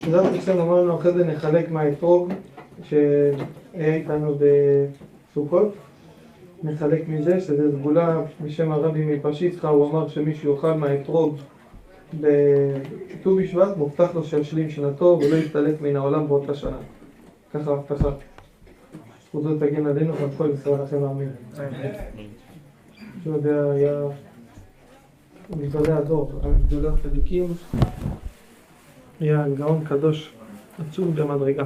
בעזרת השם אמרנו אחרי זה נחלק מהאתרוג שהיה איתנו בסוכות, נחלק מזה שזה סגולה בשם הרבי מפשיסחה. הוא אמר שמי שיאכל מהאתרוג בט"ו בשבט מובטח לו שישלים שנתו ולא יסתלק מן העולם באותה שנה. ככה הבטחה. זכות זאת תגן עלינו ועל כל ישראל לכם האמין. שזה היה מגדולי הדור, מגדולי הצדיקים, היה גאון קדוש עצום במדרגה.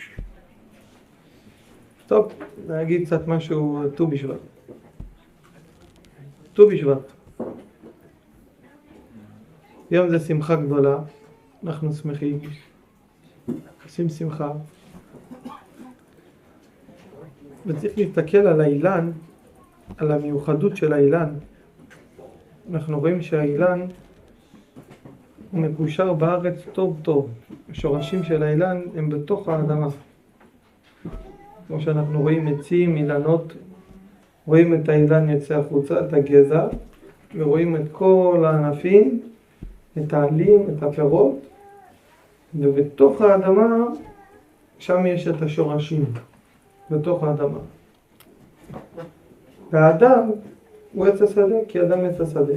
טוב, נגיד קצת משהו ט"ו בשבט. ט"ו בשבט. יום זה שמחה גדולה, אנחנו שמחים, עושים שמחה. וצריך להסתכל על האילן, על המיוחדות של האילן. אנחנו רואים שהאילן הוא מקושר בארץ טוב טוב. השורשים של האילן הם בתוך האדמה. כמו שאנחנו רואים עצים, אילנות, רואים את האילן יוצא החוצה, את הגזע, ורואים את כל הענפים, את העלים, את הפירות, ובתוך האדמה, שם יש את השורשים, בתוך האדמה. והאדם הוא עץ השדה, כי אדם עץ השדה.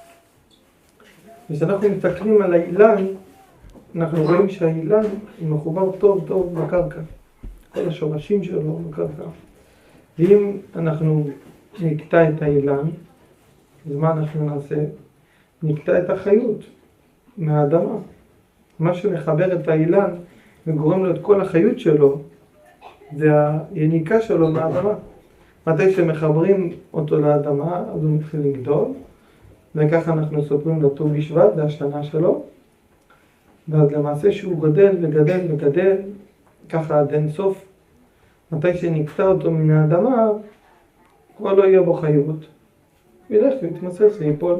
כשאנחנו מסתכלים על האילן, אנחנו רואים שהאילן הוא מחובר טוב טוב בקרקע. כל השורשים שלו בקרקע. ואם אנחנו נקטע את האילן, אז מה אנחנו נעשה? נקטע את החיות מהאדמה. מה שמחבר את האילן וגורם לו את כל החיות שלו, זה היניקה שלו מהאדמה. מתי שמחברים אותו לאדמה, אז הוא מתחיל לגדול, וככה אנחנו סופרים לו ט"ו בשבט, זה השנה שלו, ואז למעשה שהוא גדל וגדל וגדל, ככה עד אין סוף. מתי שנקטע אותו מן האדמה, כבר לא יהיה בו חיות. ילך ויתמסס ויפול.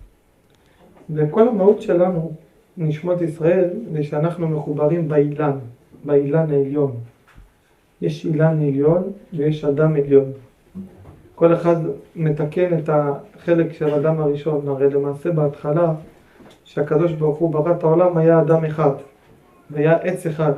וכל המהות שלנו, נשמות ישראל, זה שאנחנו מחוברים באילן, באילן העליון. יש אילן עליון ויש אדם עליון. כל אחד מתקן את החלק של אדם הראשון. הרי למעשה בהתחלה, שהקדוש ברוך הוא ברא את העולם, היה אדם אחד, והיה עץ אחד.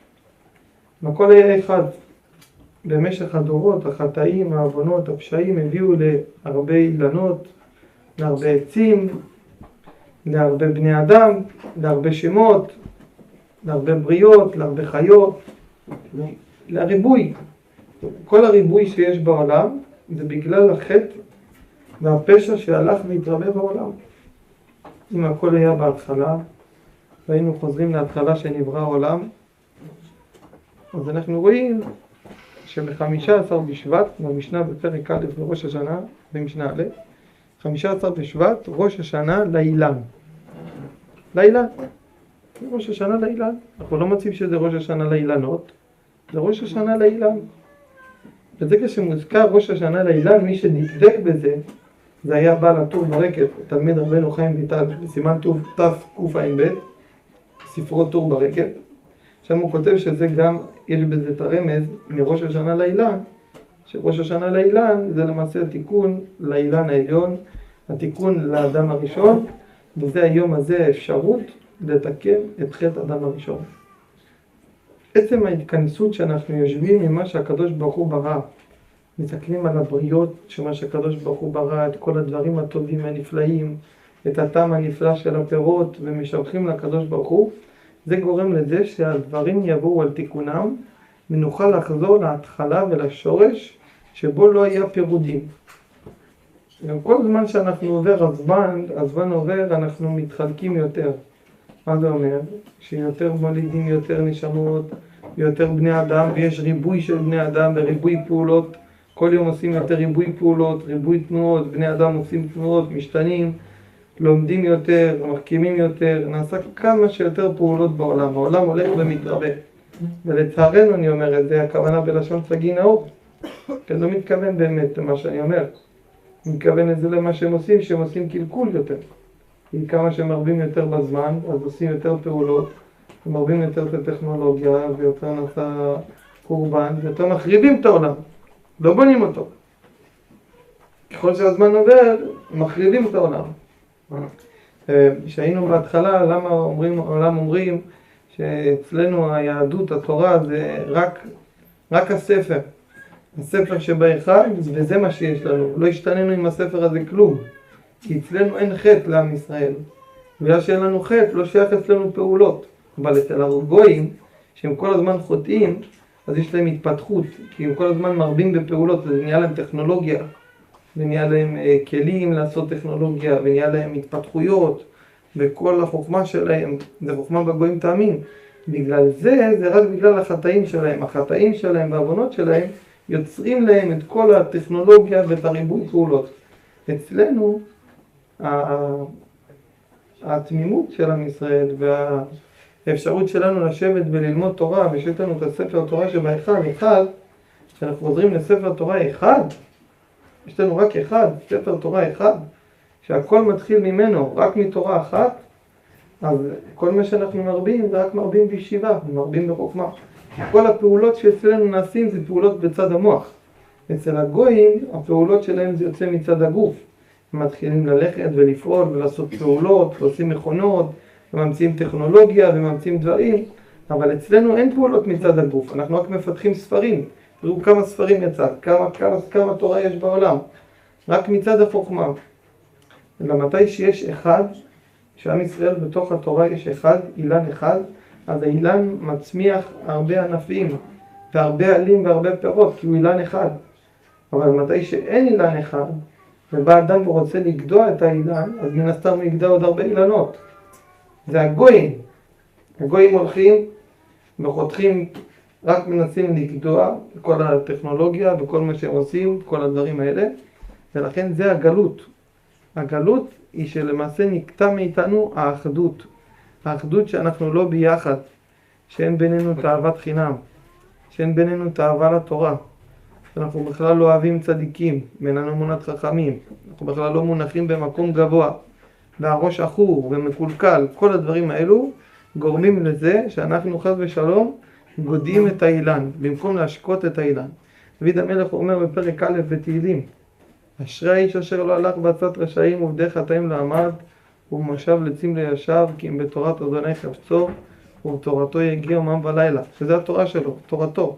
והכל היה אחד. במשך הדורות, החטאים, העוונות, הפשעים הביאו להרבה אילנות, להרבה עצים, להרבה בני אדם, להרבה שמות, להרבה בריות, להרבה חיות, לריבוי. כל הריבוי שיש בעולם זה בגלל החטא והפשע שהלך והתרבה בעולם. אם הכל היה בהתחלה, והיינו חוזרים להתחלה שנברא העולם, אז אנחנו רואים שב-15 בשבט, במשנה בפרק א' בראש השנה, במשנה א', 15 בשבט, ראש השנה לאילן. לאילן. ראש השנה לאילן. אנחנו לא מוצאים שזה ראש השנה לאילנות, זה ראש השנה לאילן. וזה כשמוזכר ראש השנה לאילן, מי שדקדק בזה, זה היה בעל הטור ברקת, תלמיד רבנו חיים ויטל, בסימן תקע"ב, ספרו טור ברקת. שם הוא כותב שזה גם, יש בזה את הרמז מראש השנה לאילן, שראש השנה לאילן זה למעשה התיקון לאילן העליון, התיקון לאדם הראשון, וזה היום הזה האפשרות לתקן את חטא אדם הראשון. עצם ההתכנסות שאנחנו יושבים ממה שהקדוש ברוך הוא ברא, מסתכלים על הבריות שמה שהקדוש ברוך הוא ברא, את כל הדברים הטובים הנפלאים, את הטעם הנפלא של הפירות, ומשבחים לקדוש ברוך הוא, זה גורם לזה שהדברים יבואו על תיקונם, ונוכל לחזור להתחלה ולשורש שבו לא היה פירודים. גם כל זמן שאנחנו עובר הזמן עובר, אנחנו מתחלקים יותר. מה זה אומר? שיותר מולידים, יותר נשמות, יותר בני אדם, ויש ריבוי של בני אדם וריבוי פעולות. כל יום עושים יותר ריבוי פעולות, ריבוי תנועות, בני אדם עושים תנועות, משתנים, לומדים יותר, מחכימים יותר, נעשה כמה שיותר פעולות בעולם. העולם הולך ומתרבה. ולצערנו אני אומר את זה, הכוונה בלשון סגי נאור. כי לא מתכוון באמת למה שאני אומר. אני מתכוון את זה למה שהם עושים קלקול יותר. כי כמה שהם מרבים יותר בזמן, אז עושים יותר פעולות, ומרבים יותר את הטכנולוגיה, ויותר נעשה קורבן, ויותר מחריבים את העולם. לא בונים אותו. ככל שהזמן עובר, מחריבים את העולם. שהיינו בהתחלה, למה אומרים שאצלנו היהדות, התורה, זה רק הספר. הספר שבהיכל, וזה מה שיש לנו. לא השתננו עם הספר הזה כלום. כי אצלנו אין חטא לעם ישראל. בגלל שאין לנו חטא, לא שייך אצלנו פעולות. אבל אצל הגויים, שהם כל הזמן חוטאים, אז יש להם התפתחות. כי הם כל הזמן מרבים בפעולות, זה נהיה להם טכנולוגיה. ונהיה להם כלים לעשות טכנולוגיה, ונהיה להם התפתחויות. וכל החוכמה שלהם, זה חוכמה בגויים תאמין. בגלל זה רק בגלל החטאים שלהם. החטאים שלהם והעוונות שלהם יוצרים להם את כל הטכנולוגיה ואת הריבוי פעולות. אצלנו, התמימות של עם ישראל והאפשרות שלנו לשבת וללמוד תורה, ושיש לנו את הספר התורה שבהיכל, שאנחנו חוזרים לספר תורה אחד, יש לנו רק אחד, ספר תורה אחד, שהכל מתחיל ממנו, רק מתורה אחת, אז כל מה שאנחנו מרבים זה רק מרבים בישיבה, מרבים בחוכמה. כל הפעולות שאצלנו נעשים זה פעולות בצד המוח. אצל הגויים הפעולות שלהם זה יוצא מצד הגוף. הם מתחילים ללכת ולפעול ולעשות פעולות, ועושים מכונות, וממציאים טכנולוגיה וממציאים דברים, אבל אצלנו אין פעולות מצד הגוף, אנחנו רק מפתחים ספרים. תראו כמה ספרים יצא, כמה תורה יש בעולם, רק מצד החוכמה. ומתי שיש אחד, שעם ישראל בתוך התורה יש אחד, אילן אחד, אז האילן מצמיח הרבה ענפים, והרבה עלים והרבה פירות, כי הוא אילן אחד. אבל מתי שאין אילן אחד, ובא אדם ורוצה לגדוע את האילן, אז מן הסתם הוא יגדע עוד הרבה אילנות. זה הגויים. הגויים הולכים וחותכים, רק מנסים לגדוע כל הטכנולוגיה וכל מה שהם עושים, כל הדברים האלה. ולכן זה הגלות. הגלות היא שלמעשה נקטע מאיתנו האחדות. האחדות שאנחנו לא ביחד, שאין בינינו תאוות חינם, שאין בינינו תאווה לתורה. שאנחנו בכלל לא אוהבים צדיקים, ואיננו אמונת חכמים. אנחנו בכלל לא מונחים במקום גבוה, והראש אחור ומקולקל. כל הדברים האלו גורמים לזה שאנחנו חס ושלום גודעים את האילן, במקום להשקות את האילן. דוד המלך אומר בפרק א' בתהילים, אשרי האיש אשר לא הלך בעצת רשעים ובדי חטאים לא עמד, ובמושב לצים לישב, כי אם בתורת אדוני חפצו, ובתורתו יגיע יומם ולילה. שזה התורה שלו, תורתו.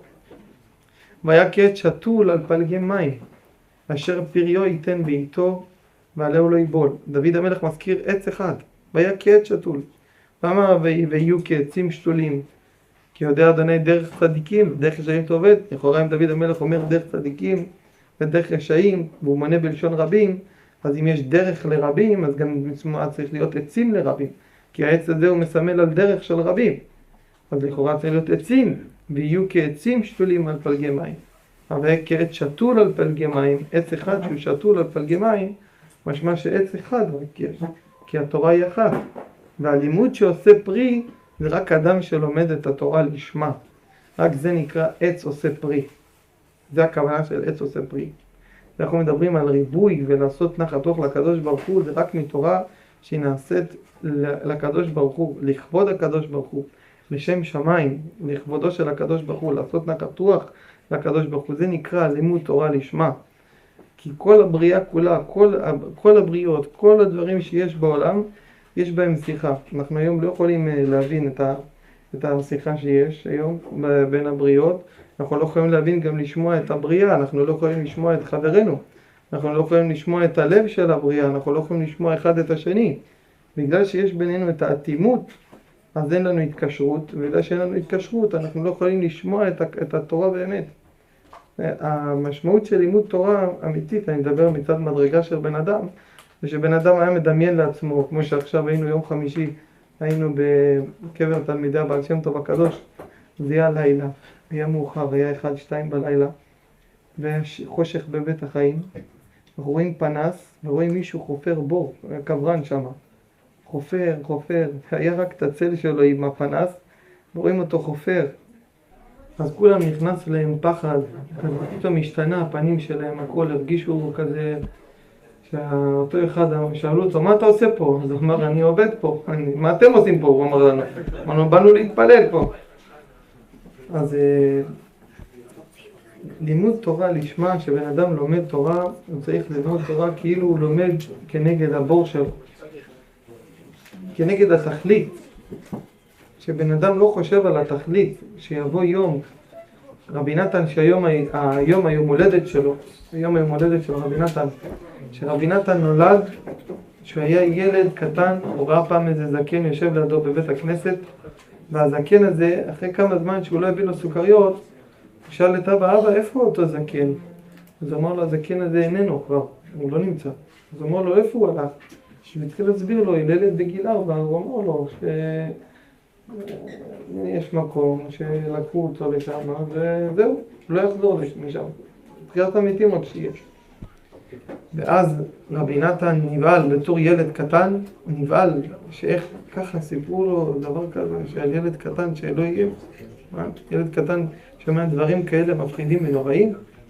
והיה כעץ שתול על פלגי מים, אשר פריו ייתן בעיתו, ועליהו לא ייבול. דוד המלך מזכיר עץ אחד, והיה כעץ שתול. ואמר ויהיו כעצים שתולים, כי יודע אדוני דרך צדיקים, דרך רשעים תעבד. לכאורה אם דוד המלך אומר דרך צדיקים ודרך רשעים, והוא מונה בלשון רבים, אז אם יש דרך לרבים, אז גם צריך להיות עצים לרבים, כי העץ הזה הוא מסמל על דרך של רבים. אז לכאורה צריך להיות עצים, ויהיו כעצים שתולים על פלגי מים. אבל כעץ שתול על פלגי מים, עץ אחד שהוא שתול על פלגי מים, משמע שעץ אחד רק יש, כי התורה היא אחת. והלימוד שעושה פרי, זה רק אדם שלומד את התורה לשמה. רק זה נקרא עץ עושה פרי. זה הכוונה של עץ עושה פרי. אנחנו מדברים על ריבוי ולעשות נחת רוח לקדוש ברוך הוא, זה רק מתורה שהיא נעשית לקדוש ברוך הוא, לכבוד הקדוש ברוך הוא, לשם שמיים, לכבודו של הקדוש ברוך הוא, לעשות נחת רוח לקדוש ברוך הוא. זה נקרא לימוד תורה לשמה. כי כל הבריאה כולה, כל הבריאות, כל הדברים שיש בעולם, יש בהם שיחה. אנחנו היום לא יכולים להבין את השיחה שיש היום בין הבריאות. אנחנו לא יכולים להבין גם לשמוע את הבריאה, אנחנו לא יכולים לשמוע את חברנו. אנחנו לא יכולים לשמוע את הלב של הבריאה, אנחנו לא יכולים לשמוע אחד את השני. בגלל שיש בינינו את האטימות, אז אין לנו התקשרות, ובגלל שאין לנו התקשרות, אנחנו לא יכולים לשמוע את התורה באמת. המשמעות של לימוד תורה אמיתית, אני מדבר מצד מדרגה של בן אדם, זה שבן אדם היה מדמיין לעצמו, כמו שעכשיו היינו יום חמישי, היינו בקבר תלמידי הבעל שם טוב הקדוש, זה היה לילה, היה מאוחר, היה 1-2 בלילה, והיה חושך בבית החיים, אנחנו רואים פנס, ורואים מישהו חופר בור, קברן שם, חופר, היה רק את הצל שלו עם הפנס, ורואים אותו חופר, אז כולם נכנס להם פחד, פתאום השתנה הפנים שלהם, הכל הרגישו כזה, שאותו אחד שאלו אותו, מה אתה עושה פה? אז הוא אמר, אני עובד פה, מה אתם עושים פה? הוא אמר לנו, אמרנו, באנו להתפלל פה. אז לימוד תורה לשמה, שבן אדם לומד תורה, הוא צריך ללמוד תורה כאילו הוא לומד כנגד הבור שלו, כנגד התכלית שבן אדם לא חושב על התכלית, שיבוא יום, רבי נתן שהיום היום הולדת שלו, היום היום הולדת של רבי נתן, שרבי נתן נולד, שהוא היה ילד קטן, הוא ראה פעם איזה זקן יושב לידו בבית הכנסת, והזקן הזה, אחרי כמה זמן שהוא לא הביא לו סוכריות, הוא שאל את אבא, איפה אותו זקן? אז הוא אמר לו, הזקן הזה איננו כבר, הוא לא נמצא. אז הוא אמר לו, איפה הוא הלך? הוא התחיל להסביר לו, ילד בגיל 4, הוא אמר לו שיש מקום שלקחו אותו לשם, וזהו, הוא לא יחזור משם. תחיית המתים עוד שיש. ואז רבי נתן נבהל בתור ילד קטן, נבהל שאיך ככה סיפרו לו דבר כזה, שעל ילד קטן שלא יהיה, ילד קטן שומע דברים כאלה מפחידים ונוראים.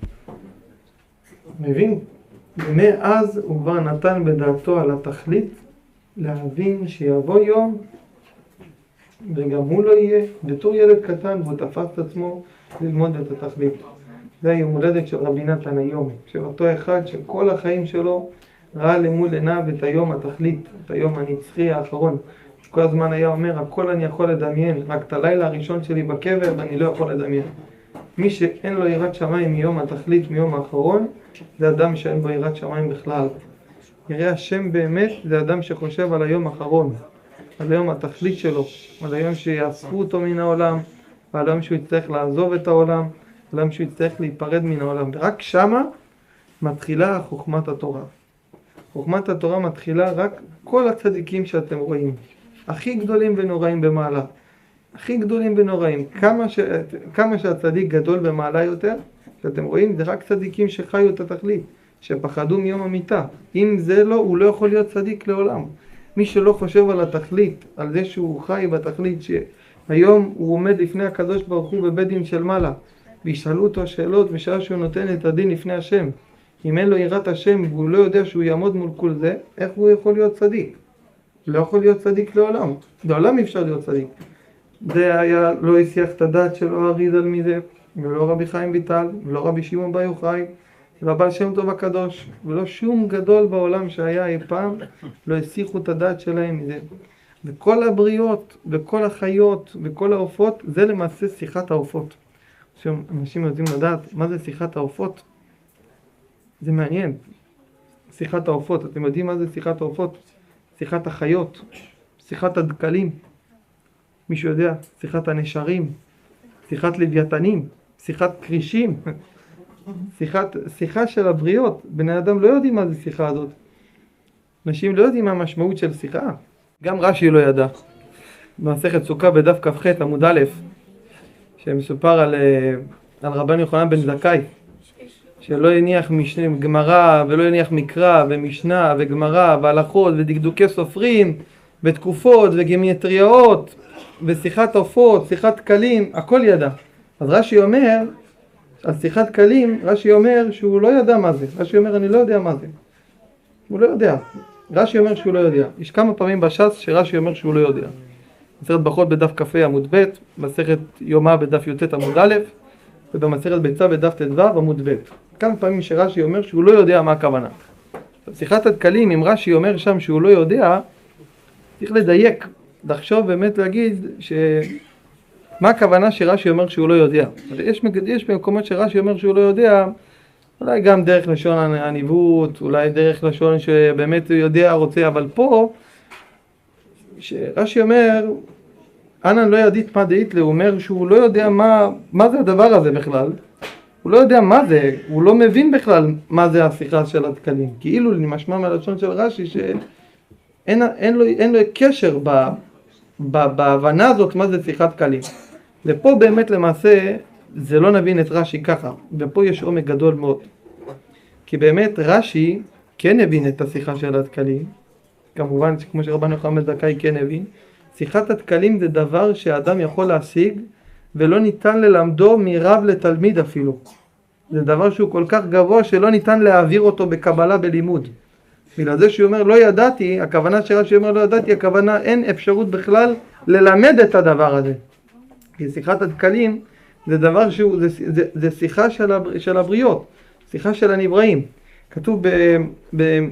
מבין? ומאז הוא כבר נתן בדעתו על התכלית להבין שיבוא יום וגם הוא לא יהיה, בתור ילד קטן והוא תפס את עצמו ללמוד את התכלית. זה היום הולדת של רבי נתן היום, של אותו אחד שכל החיים שלו ראה למול עיניו את היום התכלית, את היום הנצחי האחרון. כל הזמן היה אומר, הכל אני יכול לדמיין, רק את הלילה הראשון שלי בקבר אני לא יכול לדמיין. מי שאין לו יראת שמיים מיום התכלית, מיום האחרון, זה אדם שאין בו יראת שמיים בכלל. יראה השם באמת זה אדם שחושב על היום האחרון, על היום התכלית שלו, על היום שיאספו אותו מן העולם, ועל היום שהוא יצטרך לעזוב את העולם, על היום שהוא יצטרך להיפרד מן העולם. ורק שמה מתחילה חוכמת התורה. חוכמת התורה מתחילה רק כל הצדיקים שאתם רואים, הכי גדולים ונוראים במעלה. הכי גדולים ונוראים, כמה שהצדיק גדול במעלה יותר, שאתם רואים, זה רק צדיקים שחיו את התכלית, שפחדו מיום המיטה. אם זה לא, הוא לא יכול להיות צדיק לעולם. מי שלא חושב על התכלית, על זה שהוא חי בתכלית, שהיום הוא עומד לפני הקדוש ברוך הוא בבית דין של מעלה, וישאלו אותו שאלות בשעה שהוא נותן את הדין לפני השם. אם אין לו יראת השם והוא לא יודע שהוא יעמוד מול כל זה, איך הוא יכול להיות צדיק? לא יכול להיות צדיק לעולם. לעולם אי אפשר להיות צדיק. זה היה לא הסיח את הדעת של לא אריזל מזה, ולא רבי חיים ויטל, ולא רבי שמעון בר יוחאי, ולא בעל שם טוב הקדוש, ולא שום גדול בעולם שהיה אי פעם, לא הסיחו את הדעת שלהם מזה. וכל הבריות, וכל החיות, וכל העופות, זה למעשה שיחת העופות. עכשיו, אנשים יודעים לדעת מה זה שיחת העופות? זה מעניין. שיחת העופות, אתם יודעים מה זה שיחת העופות? שיחת החיות, שיחת הדקלים. מישהו יודע? שיחת הנשרים, שיחת לוויתנים, שיחת קרישים, שיחה של הבריות. בני אדם לא יודעים מה זה שיחה הזאת. אנשים לא יודעים מה המשמעות של שיחה. גם רש"י לא ידע. במסכת סוכה בדף כ"ח עמוד א', שמסופר על רבן יוחנן בן זכאי, שלא הניח גמרא ולא הניח מקרא ומשנה וגמרא והלכות ודקדוקי סופרים ותקופות וגימטריות ושיחת עופות, שיחת קלים, הכל ידע. אז רש"י אומר, על שיחת קלים, רש"י אומר שהוא לא ידע מה זה. רש"י אומר, אני לא יודע מה זה. הוא לא יודע. רש"י אומר שהוא לא יודע. יש כמה פעמים בש"ס שרש"י אומר שהוא לא יודע. מסכת ברכות בדף כ"ה עמוד ב', מסכת יומא בדף י"ט עמוד א', ובמסכת ביצה בדף ט"ו עמוד ב'. כמה פעמים שרש"י אומר שהוא לא יודע מה הכוונה. שיחת הדקלים, אם רש"י אומר שם שהוא לא יודע, צריך לדייק, לחשוב באמת להגיד מה הכוונה שרש"י אומר שהוא לא יודע. יש במקומות שרש"י אומר שהוא לא יודע, אולי גם דרך לשון הניווט, אולי דרך לשון שבאמת הוא יודע, רוצה, אבל פה, שרש"י אומר, אנן לא ידית מה דאית, הוא אומר שהוא לא יודע מה זה הדבר הזה בכלל. הוא לא יודע מה זה, הוא לא מבין בכלל מה זה השיחה של הדקלים. כאילו משמע מהלשון של רש"י שאין לו קשר בהבנה הזאת מה זה שיחת קלים. ופה באמת למעשה זה לא נבין את רש"י ככה, ופה יש עומק גדול מאוד. כי באמת רש"י כן הבין את השיחה של הדקלים, כמובן כמו שרבן יוחנן בן זכאי כן הבין, שיחת הדקלים זה דבר שאדם יכול להשיג ולא ניתן ללמדו מרב לתלמיד אפילו. זה דבר שהוא כל כך גבוה שלא ניתן להעביר אותו בקבלה בלימוד. בגלל זה שהוא אומר לא ידעתי, הכוונה שרש"י אומר לא ידעתי, הכוונה אין אפשרות בכלל ללמד את הדבר הזה. כי שיחת הדקלים זה דבר שהוא, זה שיחה של הבריות, שיחה של הנבראים. כתוב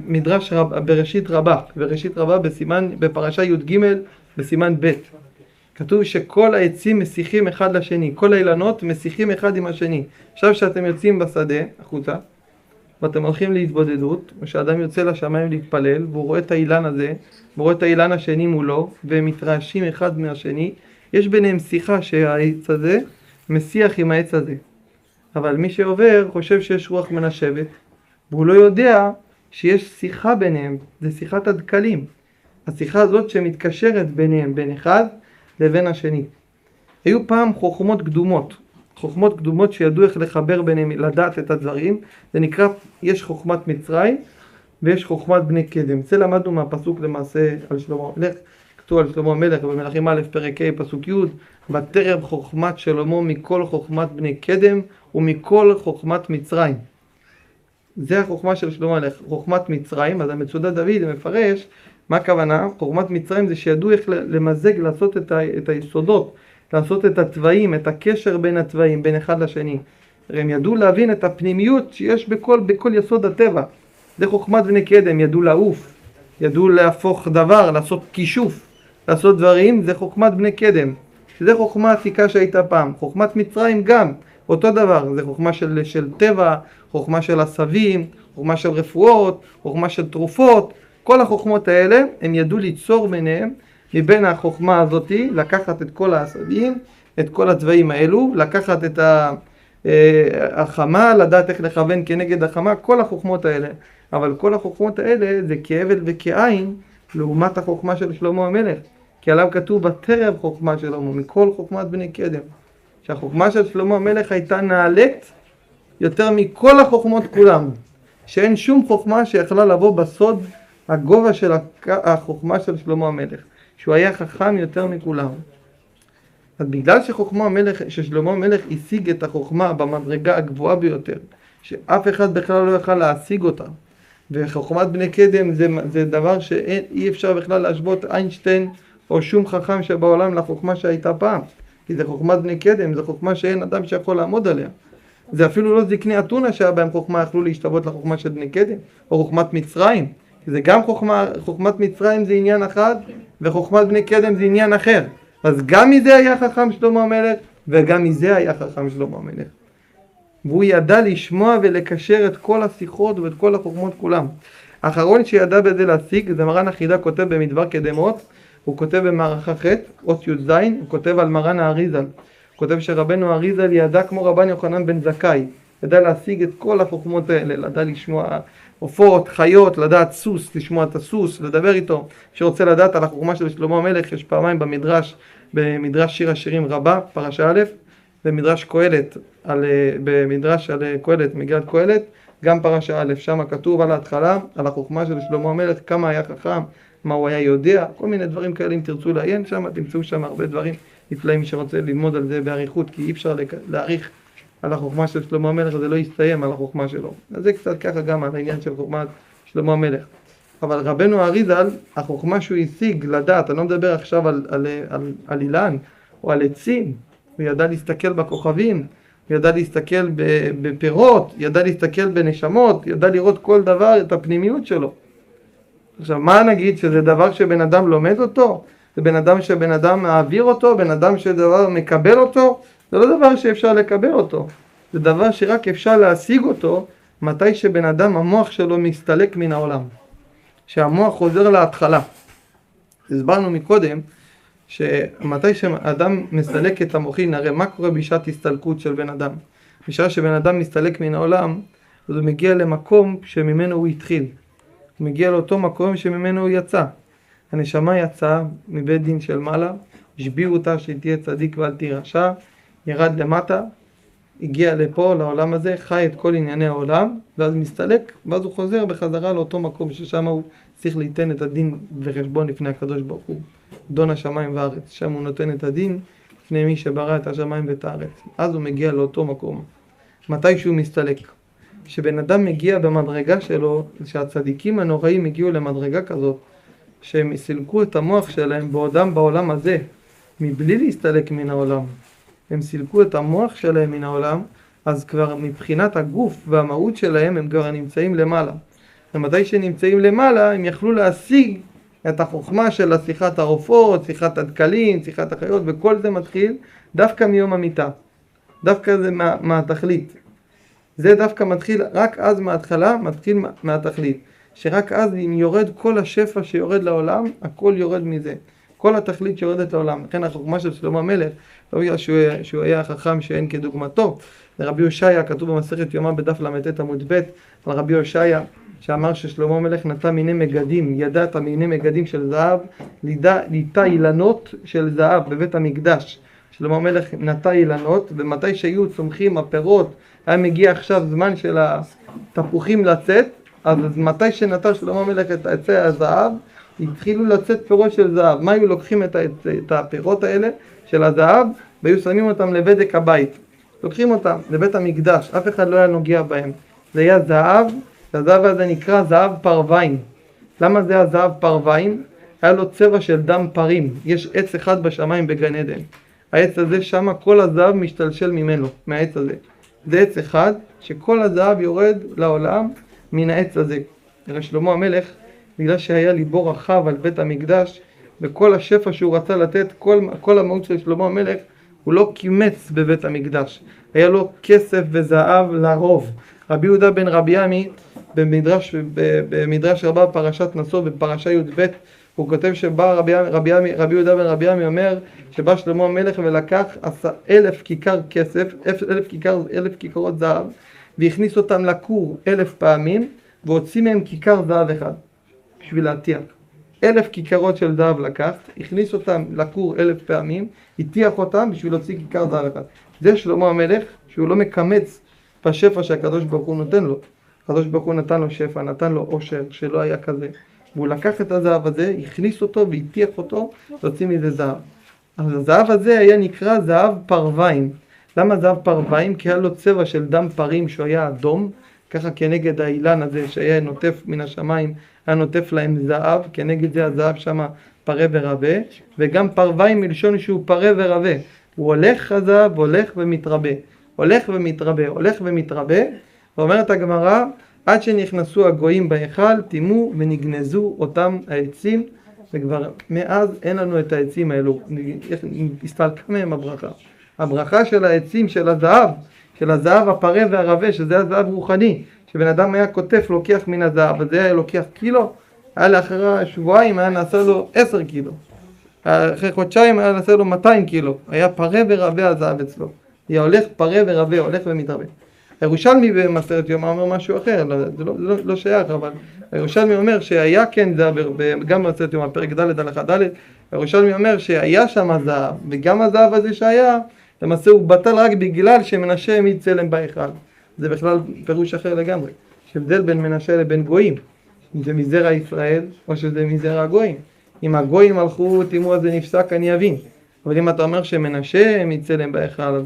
במדרש בראשית רבה בפרשה י"ג בסימן ב', כתוב שכל העצים מסיחים אחד לשני, כל האילנות מסיחים אחד עם השני. עכשיו שאתם יוצאים בשדה, החוצה, ואתם הולכים להתבודדות, או שאדם יוצא לשמיים להתפלל, והוא רואה את האילן הזה, והוא רואה את האילן השני מולו, והם מתרעשים אחד מהשני, יש ביניהם שיחה שהעץ הזה מסיח עם העץ הזה. אבל מי שעובר חושב שיש רוח מנשבת, והוא לא יודע שיש שיחה ביניהם, זה שיחת הדקלים. השיחה הזאת שמתקשרת ביניהם, בין אחד לבין השני. היו פעם חוכמות קדומות שידעו איך לחבר ביניהם, לדעת את הדברים. זה נקרא, יש חוכמת מצרים ויש חוכמת בני קדם. זה למדנו מהפסוק למעשה על שלמה המלך, כתוב על שלמה המלך במלכים א' פרק ה' פסוק י', ותרב חוכמת שלמה מכל חוכמת בני קדם ומכל חוכמת מצרים. זה החוכמה של שלמה המלך, חוכמת מצרים. אז המצודת דוד מפרש מה הכוונה? חוכמת מצרים זה שידעו איך למזג, לעשות את היסודות, לעשות את התוואים, את הקשר בין התוואים, בין אחד לשני. הם ידעו להבין את הפנימיות שיש בכל יסוד הטבע. זה חוכמת בני קדם, ידעו לעוף, ידעו להפוך דבר, לעשות כישוף, לעשות דברים, זה חוכמת בני קדם. זה חוכמה עתיקה שהייתה פעם. חוכמת מצרים גם, אותו דבר, זה חוכמה של טבע, חוכמה של עשבים, חוכמה של רפואות, חוכמה של תרופות. כל החוכמות האלה, הם ידעו ליצור ביניהם, מבין החוכמה הזאת, לקחת את כל העשבים, את כל הצבעים האלו, לקחת את החמה, לדעת איך לכוון כנגד החמה, כל החוכמות האלה. אבל כל החוכמות האלה זה כאבל וכעין, לעומת החוכמה של שלמה המלך. כי עליו כתוב בתרב חוכמה שלמה, מכל חוכמת בני קדם. שהחוכמה של שלמה המלך הייתה נעלית יותר מכל החוכמות כולם. שאין שום חוכמה שיכלה לבוא בסוד הגובה של החוכמה של שלמה המלך. שהוא היה חכם יותר מכולם. אז בגלל ששלמה המלך השיג את החוכמה במדרגה הגבוהה ביותר, שאף אחד בכלל לא יוכל להשיג אותה, וחוכמת בני קדם זה דבר שאי אפשר בכלל להשוות איינשטיין או שום חכם שבעולם לחוכמה שהייתה פעם. כי זה חוכמת בני קדם, זה חוכמה שאין אדם שיכול לעמוד עליה. זה אפילו לא זקני אתונה שהיה בהם חוכמה יכלו להשתוות לחוכמה של בני קדם, או חוכמת מצרים. כי זה גם חוכמת מצרים זה עניין אחד, וחוכמת בני קדם זה עניין אחר. אז גם מזה היה חכם שלמה המלך, וגם מזה היה חכם שלמה המלך. והוא ידע לשמוע ולקשר את כל השיחות ואת כל החוכמות כולם. האחרון שידע בזה להשיג, זה מרן החידה כותב במדבר קדמות, הוא כותב במערכה ח' אות י"ז, הוא כותב על מרן האריזל. הוא כותב שרבנו האריזל ידע כמו רבן יוחנן בן זכאי, ידע להשיג את כל החוכמות האלה, ידע לשמוע עופות, חיות, לדעת סוס, לשמוע את הסוס, לדבר איתו. שרוצה לדעת על החוכמה של שלמה המלך, יש פעמיים במדרש שיר השירים רבה, פרשה א', במדרש קהלת, במדרש על קהלת, מגילת קהלת, גם פרשה א', שם כתוב על ההתחלה, על החוכמה של שלמה המלך, כמה היה חכם, מה הוא היה יודע, כל מיני דברים כאלה, אם תרצו לעיין שם, תמצאו שם הרבה דברים נפלאים, מי שרוצה ללמוד על זה באריכות, כי אי אפשר להעריך על החוכמה של שלמה המלך, זה לא יסתיים על החוכמה שלו. אז זה קצת ככה גם על העניין של חוכמת שלמה המלך. אבל רבנו האריזל, החוכמה שהוא השיג לדעת, אני לא מדבר עכשיו על אילן או על עצים, הוא ידע להסתכל בכוכבים, הוא ידע להסתכל בפירות, ידע להסתכל בנשמות, ידע לראות כל דבר, את הפנימיות שלו. עכשיו, מה נגיד שזה דבר שבן אדם לומד אותו? זה בן אדם שבן אדם מעביר אותו, בן אדם שדבר מקבל אותו? זה לא דבר שאפשר לקבל אותו. זה דבר שרק אפשר להשיג אותו מתי שבן אדם, המוח שלו מסתלק מן העולם. שהמוח חוזר להתחלה. הסברנו מקודם שמתי שאדם מסתלק את המוחין, הרי מה קורה בשעת הסתלקות של בן אדם? בשעה שבן אדם מסתלק מן העולם, אז הוא מגיע למקום שממנו הוא התחיל. הוא מגיע לאותו מקום שממנו הוא יצא. הנשמה יצאה מבית דין של מעלה, השביעו אותה שתהיה צדיק ואל תהיה רשע, ירד למטה, הגיע לפה, לעולם הזה, חי את כל ענייני העולם, ואז מסתלק, ואז הוא חוזר בחזרה לאותו מקום ששם הוא צריך ליתן את הדין וחשבון לפני הקדוש ברוך הוא, דון השמיים והארץ. שם הוא נותן את הדין לפני מי שברא את השמיים ואת הארץ. אז הוא מגיע לאותו מקום. מתי שהוא מסתלק? כשבן אדם מגיע במדרגה שלו, שהצדיקים הנוראים הגיעו למדרגה כזאת, שהם סילקו את המוח שלהם בעודם בעולם הזה, מבלי להסתלק מן העולם. הם סילקו את המוח שלהם מן העולם, אז כבר מבחינת הגוף והמהות שלהם הם כבר נמצאים למעלה. ומתי שנמצאים למעלה הם יכלו להשיג את החוכמה של שיחת הרופאות, שיחת הדקלים, שיחת החיות, וכל זה מתחיל דווקא מיום המיטה. דווקא זה מהתכלית. זה דווקא מתחיל, רק אז מההתחלה, מתחיל מהתכלית. שרק אז אם יורד כל השפע שיורד לעולם, הכל יורד מזה. כל התכלית שיורדת לעולם. לכן החוכמה של שלמה המלך, לא בגלל שהוא היה חכם שאין כדוגמתו. לרבי הושעיה, כתוב במסכת יומא בדף ל"ט עמוד ב', על רבי הושעיה, שאמר ששלמה המלך נטע מיני מגדים, ידע את המיני מגדים של זהב, ליטה אילנות של זהב בבית המקדש. שלמה המלך נטע אילנות, ומתי שהיו צומחים הפירות, היה מגיע עכשיו זמן של התפוחים לצאת, אז מתי שנטע שלמה המלך את עצי הזהב, התחילו לצאת פירות של זהב. מה היו לוקחים את הפירות האלה של הזהב, והיו שמים אותם לבדק הבית. לוקחים אותם לבית המקדש, אף אחד לא היה נוגע בהם. זה היה זהב, והזהב הזה נקרא זהב פרווין. למה זה הזהב פרווין? היה לו צבע של דם פרים. יש עץ אחד בשמיים בגן עדן. העץ הזה שם כל הזהב משתלשל ממנו, מהעץ הזה. זה עץ אחד שכל הזהב יורד לעולם מן העץ הזה. הרי שלמה המלך, בגלל שהיה ליבו רחב על בית המקדש, וכל השפע שהוא רצה לתת, כל המהות של שלמה המלך, הוא לא קימץ בבית המקדש. היה לו כסף וזהב לרוב. רבי יהודה בן רבי עמי, במדרש רבה פרשת נשוא, בפרשה י"ב, הוא כותב שבא רבי יהודה בן רבי עמי אומר, שבא שלמה המלך ולקח 1,000 כיכר כסף, 1,000 כיכרות זהב, והכניס אותם לכור 1,000 פעמים, והוציא מהם כיכר זהב אחד, בשביל להטיח. 1,000 כיכרות של זהב לקח, הכניס אותם לכור 1,000 פעמים, הטיח אותם בשביל להוציא כיכר זהב אחד. זה שלמה המלך, שהוא לא מקמץ בשפע שהקדוש ברוך הוא נותן לו. הקדוש ברוך הוא נתן לו שפע, נתן לו עושר שלא היה כזה. והוא לקח את הזהב הזה, הכניס אותו והטיח אותו, להוציא מזה זהב. אז הזהב הזה היה נקרא זהב פרווין. למה זהב פרווין? כי היה לו צבע של דם פרים שהוא היה אדום, ככה כנגד האילן הזה שהיה נוטף מן השמיים, היה נוטף להם זהב, כנגד זה הזהב שם פרה ורבה, וגם פרווין מלשון שהוא פרה ורבה. הוא הולך הזהב, הולך ומתרבה. הולך ומתרבה, הולך ומתרבה, ואומרת הגמרא, עד שנכנסו הגויים בהיכל, טימו ונגנזו אותם העצים, וכבר מאז אין לנו את העצים האלו. הסתלקה מהם הברכה. הברכה של העצים של הזהב הפרה והרבה, שזה הזהב רוחני, שבן אדם היה כותף, לוקח מן הזהב, אז זה היה לוקח קילו, היה לאחר שבועיים היה נעשה לו 10 קילו. אחרי חודשיים היה נעשה לו 200 קילו. היה פרה ורבה הזהב אצלו. היה הולך פרה ורבה, הולך ומתרבה. הירושלמי במסכת יומא אומר משהו אחר, זה לא שייך, אבל הירושלמי אומר שהיה כן זהב, גם במסכת יומא, פרק ד' הלכה ד', הירושלמי אומר שהיה שם זהב, וגם הזהב הזה שהיה, למעשה הוא בטל רק בגלל שמנשה העמיד צלם בהיכל. זה בכלל פירוש אחר לגמרי. יש הבדל בין מנשה לבין גויים. אם זה מזרע ישראל או שזה מזרע הגויים. אם הגויים הלכו, תימו אז זה נפסק, אני אבין. אבל אם אתה אומר שמנשה העמיד צלם בהיכל, אז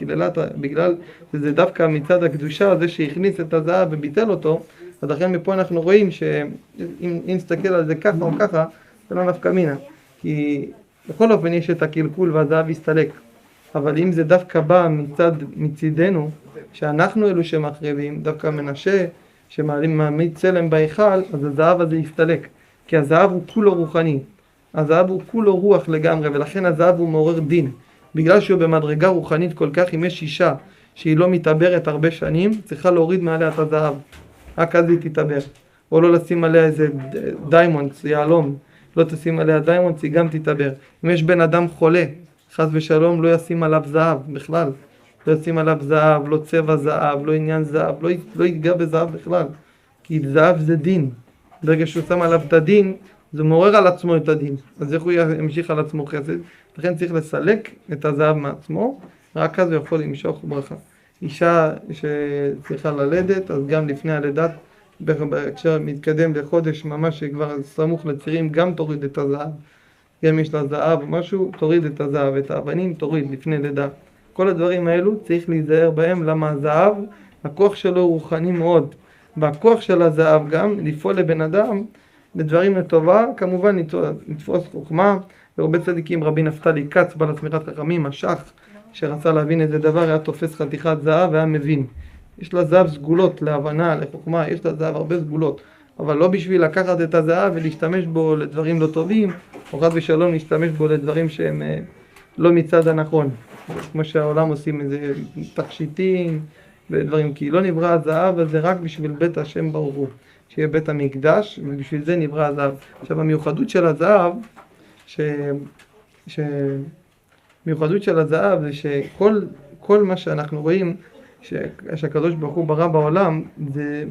בגלל שזה דווקא מצד הקדושה, זה שהכניס את הזהב וביטל אותו, אז לכן מפה אנחנו רואים שאם נסתכל על זה ככה או ככה, זה לא נפקא מינה. כי בכל אופן יש את הקלקול והזהב יסתלק. אבל אם זה דווקא בא מצידנו, שאנחנו אלו שמחריבים, דווקא מנשה שמעמיד צלם בהיכל, אז הזהב הזה יסתלק. כי הזהב הוא כולו רוחני. הזהב הוא כולו רוח לגמרי, ולכן הזהב הוא מעורר דין. בגלל שהוא במדרגה רוחנית כל כך, אם יש אישה שהיא לא מתעברת הרבה שנים, צריכה להוריד מעליה את הזהב. רק אז היא תתעבר. או לא לשים עליה איזה דיימונדס, יעלום. לא תשים עליה דיימונדס, היא גם תתעבר. אם יש בן אדם חולה, חס ושלום, לא ישים עליו זהב בכלל. לא ישים עליו זהב, לא צבע זהב, לא עניין זהב, לא ייגע בזהב בכלל. כי זהב זה דין. ברגע שהוא שם עליו את הדין, זה מעורר על עצמו את הדין. אז איך הוא ימשיך על עצמו חסד? לכן צריך לסלק את הזהב מעצמו, רק אז הוא יכול למשוך ברכה. אישה שצריכה ללדת, אז גם לפני הלידת, בהקשר מתקדם לחודש ממש שכבר סמוך לצירים, גם תוריד את הזהב. גם יש לה זהב או משהו, תוריד את הזהב, את האבנים תוריד לפני לידה. כל הדברים האלו צריך להיזהר בהם, למה הזהב, הכוח שלו רוחני מאוד. והכוח של הזהב גם לפעול לבן אדם, לדברים לטובה, כמובן לתפוס חוכמה, והרבה צדיקים, רבי נפתלי קץ, בעל סמיכת חכמים, משך, שרצה להבין איזה דבר, היה תופס חתיכת זהב והיה מבין. יש לה זהב סגולות להבנה, לחוכמה, יש לה זהב הרבה סגולות. אבל לא בשביל לקחת את הזהב ולהשתמש בו לדברים לא טובים, או חס ושלום להשתמש בו לדברים שהם לא מצד הנכון. כמו שהעולם עושים איזה תכשיטים ודברים, כי לא נברא הזהב הזה רק בשביל בית השם ברוך הוא, שיהיה בית המקדש, ובשביל זה נברא הזהב. עכשיו המיוחדות של הזהב, מיוחדות של הזהב זה שכל מה שאנחנו רואים שהקדוש ברוך הוא ברא בעולם זה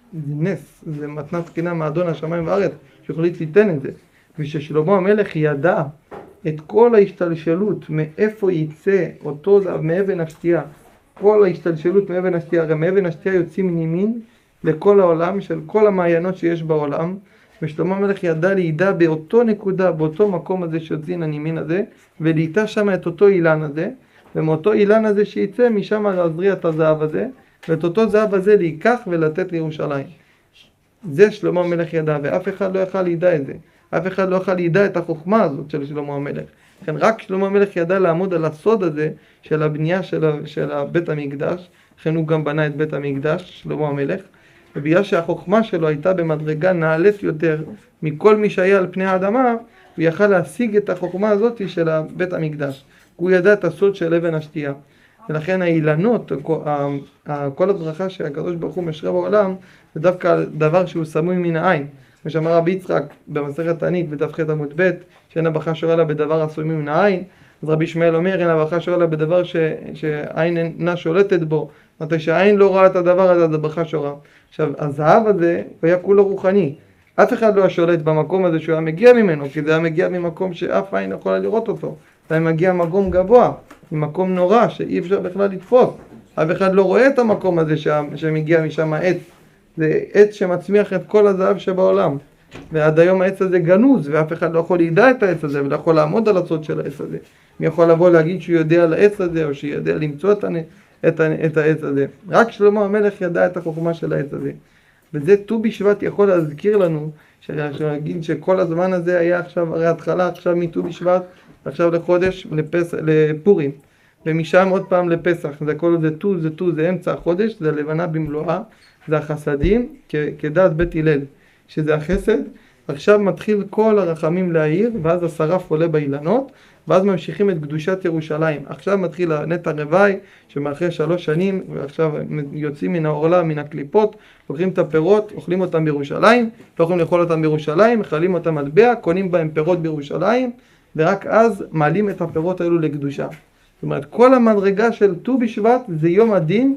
נס, זה מתנת חינם מאדון השמיים והארץ שיכולית ליתן את זה. וששלמה המלך ידע את כל ההשתלשלות מאיפה יצא אותו זהב מאבן השתייה, כל ההשתלשלות מאבן השתייה, הרי מאבן השתייה יוצאים מנימין לכל העולם של כל המעיינות שיש בעולם, ושלמה המלך ידע באותו נקודה, באותו מקום הזה שיוצאים הנימין הזה, וליטה שם את אותו אילן הזה, ומאותו אילן הזה שיצא משם להזריע את הזהב הזה, ואת אותו זהב הזה להיקח ולתת לירושלים. זה שלמה המלך ידע, ואף אחד לא יכל לידע את זה. אף אחד לא יכל לידע את החוכמה הזאת של שלמה המלך. לכן רק שלמה המלך ידע לעמוד על הסוד הזה של הבנייה של בית המקדש, לכן הוא גם בנה את בית המקדש, שלמה המלך, ובגלל שהחוכמה שלו הייתה במדרגה נעלית יותר מכל מי שהיה על פני האדמה, הוא יכל להשיג את החוכמה הזאת של בית המקדש. הוא ידע את הסוד של אבן השתייה. ולכן האילנות, כל הברכה שהקדוש ברוך הוא משרה בעולם, זה דווקא דבר שהוא סמוי מן העין. כמו שאמר רבי יצחק במסכת תענית בדף ח' עמוד ב', שאין הברכה שורה לה בדבר הסמוי מן העין. אז רבי ישמעאל אומר, אין הברכה שורה לה בדבר שהעין אינה שולטת בו. מתי שהעין לא ראה את הדבר הזה, אז הברכה שורה. עכשיו, הזהב הזה היה כולו רוחני. אף אחד לא היה שולט במקום הזה שהוא היה מגיע ממנו, כי זה היה מגיע ממקום שאף עין יכולה לראות אותו. זה היה מגיע ממקום גבוה, ממקום נורא שאי אפשר בכלל לתפוס. אף אחד לא רואה את המקום הזה שמגיע משם העץ. זה עץ שמצמיח את כל הזהב שבעולם. ועד היום העץ הזה גנוז, ואף אחד לא יכול לידע את העץ הזה, ולא יכול לעמוד על הסוד של העץ הזה. מי יכול לבוא להגיד שהוא יודע על העץ הזה, או שיודע למצוא את העץ הזה. רק שלמה המלך ידע את החוכמה של העץ הזה. וזה ט"ו בשבט יכול להזכיר לנו, שנגיד שכל הזמן הזה היה עכשיו, הרי התחלה עכשיו מט"ו בשבט, עכשיו לחודש, לפורים. ומשם עוד פעם לפסח. זה כל זה ט"ו, זה אמצע החודש, זה לבנה במלואה, זה החסדים, כדעת בית הלל, שזה החסד. עכשיו מתחיל כל הרחמים להעיר, ואז השרף עולה באילנות, ואז ממשיכים את קדושת ירושלים. עכשיו מתחיל נטע רווי, שמאחרי 3 שנים, ועכשיו יוצאים מן העורלה, מן הקליפות, לוקחים את הפירות, אוכלים אותם בירושלים, לא יכולים לאכול אותם בירושלים, מחללים אותם מטבע, קונים בהם פירות בירושלים, ורק אז מעלים את הפירות האלו לקדושה. זאת אומרת, כל המדרגה של ט"ו בשבט זה יום הדין,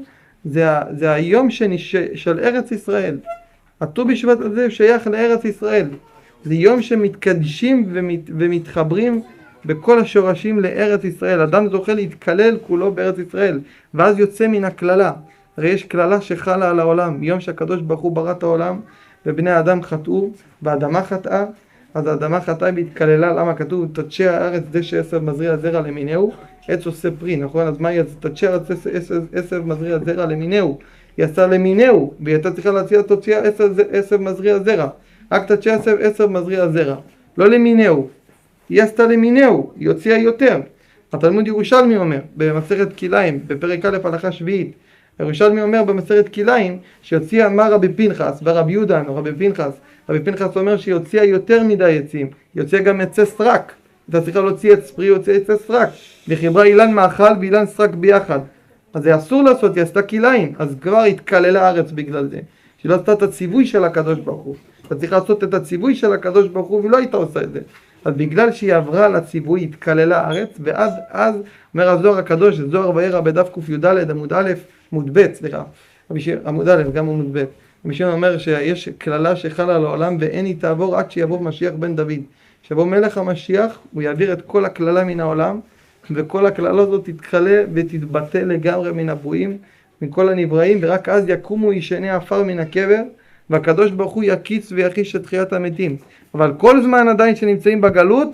זה היום של ארץ ישראל. הט"ו בשבט הזה שייך לארץ ישראל. זה יום שמתקדשים ומתחברים בכל השורשים לארץ ישראל. אדם זוכה להתקלל כולו בארץ ישראל, ואז יוצא מן הכללה. הרי יש כללה שחלה על העולם. יום שהקדוש ברוך הוא ברא את העולם, ובני האדם חטאו, והאדמה חטאה, אז האדמה חטאה והתקללה. למה כתוב? תדשי הארץ דשא עשב מזריע זרע למינהו, עץ עושה פרי, נכון? אז מה היא? תדשי הארץ עשב מזריע זרע למינהו, היא עשה למינהו, והיא הייתה צריכה להציע תוציאה עשב מזריע זרע, רק תדשי עשב מזריע זרע, לא למינהו. היא עשתה למינהו, היא הוציאה יותר. התלמוד ירושלמי אומר, במסכת כליים, בפרק א' הלכה שביעית, ירושלמי אומר במסכת כליים, שהוציאה מה רבי פנחס, ורבי יהודה, או רבי פנחס, רבי פנחס אומר שהיא הוציאה יותר מדי עצים, היא הוציאה גם עצי סרק, אתה צריכה להוציא עץ פרי, הוציאה עצי סרק, וחיברה אילן מאכל ואילן סרק ביחד. אז זה אסור לעשות, היא עשתה כליים, אז כבר התקללה הארץ בגלל זה, שהיא לא עשתה את הציווי של הקדוש ברוך הוא. אתה צריך לעשות את הציווי של הקדוש ברוך הוא, ולא הייתה עושה את זה. אז בגלל שהיא עברה לציווי, התקללה הארץ, ואז אומר הזוהר הקדוש, זוהר וירא בדף קי"ד עמוד א', עמוד ב', סליחה, עמוד א', גם עמוד ב'. המשנה אומר שיש כללה שחלה על העולם, ואין היא תעבור עד שיבוא משיח בן דוד. שיבוא מלך המשיח, הוא יעביר את כל הכללה מן העולם, וכל הכללה הזאת תתכלה ותתבטא לגמרי מן הבואים, מכל הנבראים, ורק אז יקומו ישני עפר מן הקבר, והקדוש ברוך הוא יקיץ ויחיש את תחיית המתים. אבל כל זמן עדיין שנמצאים בגלות,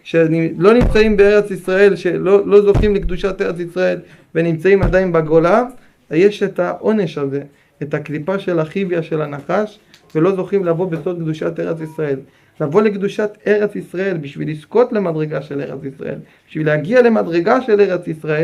שלא נמצאים בארץ ישראל, שלא זוכים לקדושת ארץ ישראל, ונמצאים עדיין בגולה, יש את העונש הזה, את הקליפה של החיביה של הנחש, ולא זוכים לבוא בסוד קדושת ארץ ישראל. לבוא לקדושת ארץ ישראל, בשביל לזכות למדרגה של ארץ ישראל, בשביל להגיע למדרגה של ארץ ישראל,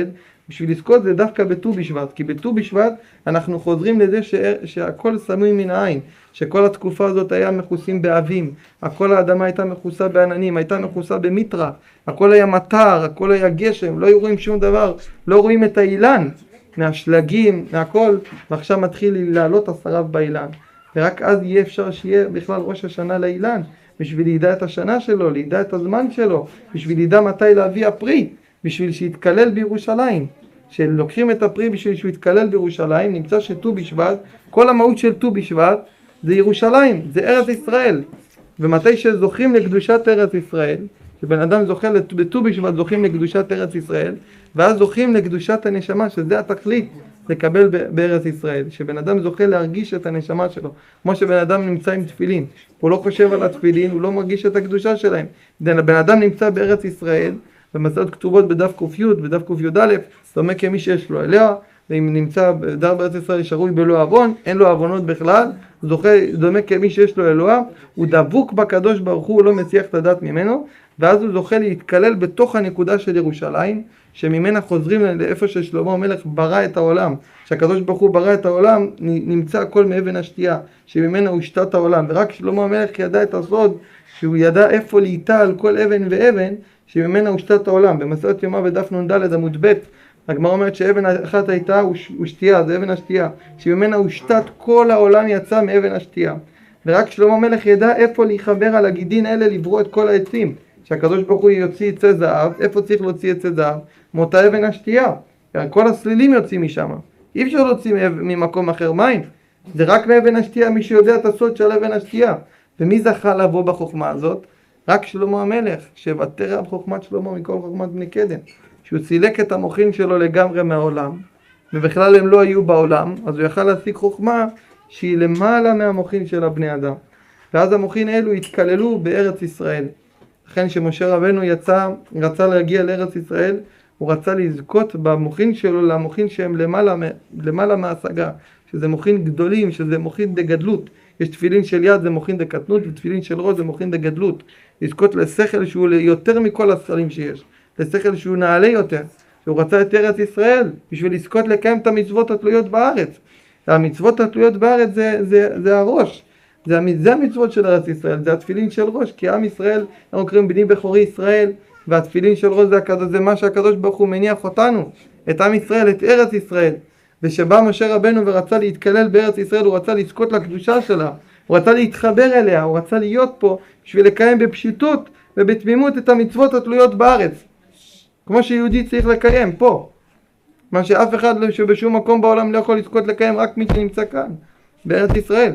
בשביל לזכות זה דווקא בט"ו בשבט, כי בט"ו בשבט אנחנו חוזרים לזה שהכל סמוי מן העין, שכל התקופה הזאת היה מכוסים באבים, הכל האדמה הייתה מכוסה בעננים, הייתה מכוסה במיטרה, הכל היה מטר, הכל היה גשם, לא היו רואים שום דבר, לא רואים את האילן, מהשלגים, מהכל, ועכשיו מתחיל לעלות השרף באילן, ורק אז יהיה אפשר שיהיה בכלל ראש השנה לאילן, בשביל לידע את השנה שלו, לידע את הזמן שלו, בשביל לידע מתי להביא הפרי, בשביל שיתקלל בירושלים. שלוקחים את הפרי בשביל שהוא יתקלל בירושלים, נמצא שט"ו בשבט, כל המהות של ט"ו בשבט זה ירושלים, זה ארץ ישראל. ומתי שזוכים לקדושת ארץ ישראל, שבן אדם זוכה בט"ו בשבט זוכים לקדושת ארץ ישראל, ואז זוכים לקדושת הנשמה, שזה התכלית לקבל בארץ ישראל, שבן אדם זוכה להרגיש את הנשמה שלו, כמו שבן אדם נמצא עם תפילין, הוא לא חושב על התפילין, הוא לא מרגיש את הקדושה שלהם. בן אדם נמצא בארץ ישראל, במסעות כתובות בדף ק"י, בדף ק"יא, דומה כמי שיש לו אליה, ואם נמצא דר בארץ ישראל שרוי בלא עוון, אין לו עוונות בכלל, דומה כמי שיש לו אלוה, הוא דבוק בקדוש ברוך הוא לא מסיח את הדעת ממנו, ואז הוא זוכה להתקלל בתוך הנקודה של ירושלים, שממנה חוזרים לאיפה ששלמה המלך ברא את העולם, שהקדוש ברוך הוא ברא את העולם, נמצא הכל מאבן השתייה, שממנה הוא שתת העולם, ורק שלמה המלך ידע את הסוד, שהוא ידע איפה להיטה על כל אבן ואבן, שממנה הוא שתת העולם. במסעות יומא בדף נ"ד עמוד ב' הגמרא אומרת שאבן אחת הייתה ושתייה, זה אבן השתייה, שממנה הוא שתת כל העולם יצא מאבן השתייה. ורק שלמה המלך ידע איפה להיחבר על הגידין האלה לברוא את כל העצים, שהקדוש ברוך הוא יוציא עצי זהב. איפה צריך להוציא עצי זהב? מאותה אבן השתייה, כל הסלילים יוצאים משם, אי אפשר להוציא ממקום אחר מים, זה רק מאבן השתייה, מי שיודע את הסוד של אבן השתייה. ומי זכה לבוא בחוכמה הזאת? רק שלמה המלך, שוותר רב חוכמת שלמה מכל חוכמת בני קדם, שהוא סילק את המוחין שלו לגמרי מהעולם, ובכלל הם לא היו בעולם, אז הוא יכל להשיג חוכמה שהיא למעלה מהמוחין של הבני אדם, ואז המוחין האלו התקללו בארץ ישראל. לכן שמשה רבנו רצה להגיע לארץ ישראל, הוא רצה לזכות במוחין שלו למוחין שהם למעלה מההשגה, שזה מוחין גדולים, שזה מוחין דגדלות. יש תפילין של יד זה מוחין דקטנות, ותפילין של ראש זה מוחין דגדלות. לזכות לשכל שהוא יותר מכל השכלים שיש, לשכל שהוא נעלה יותר, שהוא רצה את ארץ ישראל בשביל לזכות לקיים את המצוות התלויות בארץ. המצוות התלויות בארץ זה הראש, זה המצוות של ארץ ישראל, זה התפילין של ראש, כי עם ישראל, אנחנו קוראים בני בכורי ישראל, והתפילין של ראש זה מה שהקדוש ברוך הוא מניח אותנו, את עם ישראל, את ארץ ישראל. ושבא משה רבנו ורצה להתקלל בארץ ישראל, הוא רצה לזכות לקדושה שלה, הוא רצה להתחבר אליה, הוא רצה להיות פה בשביל לקיים בפשיטות ובתמימות את המצוות התלויות בארץ, כמו שיהודי צריך לקיים פה, מה שאף אחד שבשום מקום בעולם לא יכול לזכות לקיים, רק מי שנמצא כאן בארץ ישראל.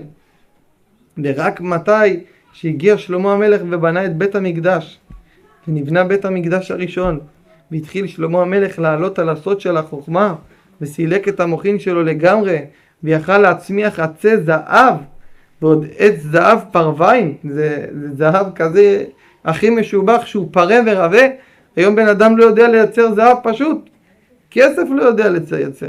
ורק מתי שהגיע שלמה המלך ובנה את בית המקדש, ונבנה בית המקדש הראשון, והתחיל שלמה המלך לעלות על הסוד של החוכמה, וסילק את המוחין שלו לגמרי, ויכל להצמיח עצי זהב, ועוד עץ זהב פרווין, זה זהב כזה הכי משובח שהוא פרה ורבה. היום בן אדם לא יודע לייצר זהב פשוט, כסף לא יודע לייצר,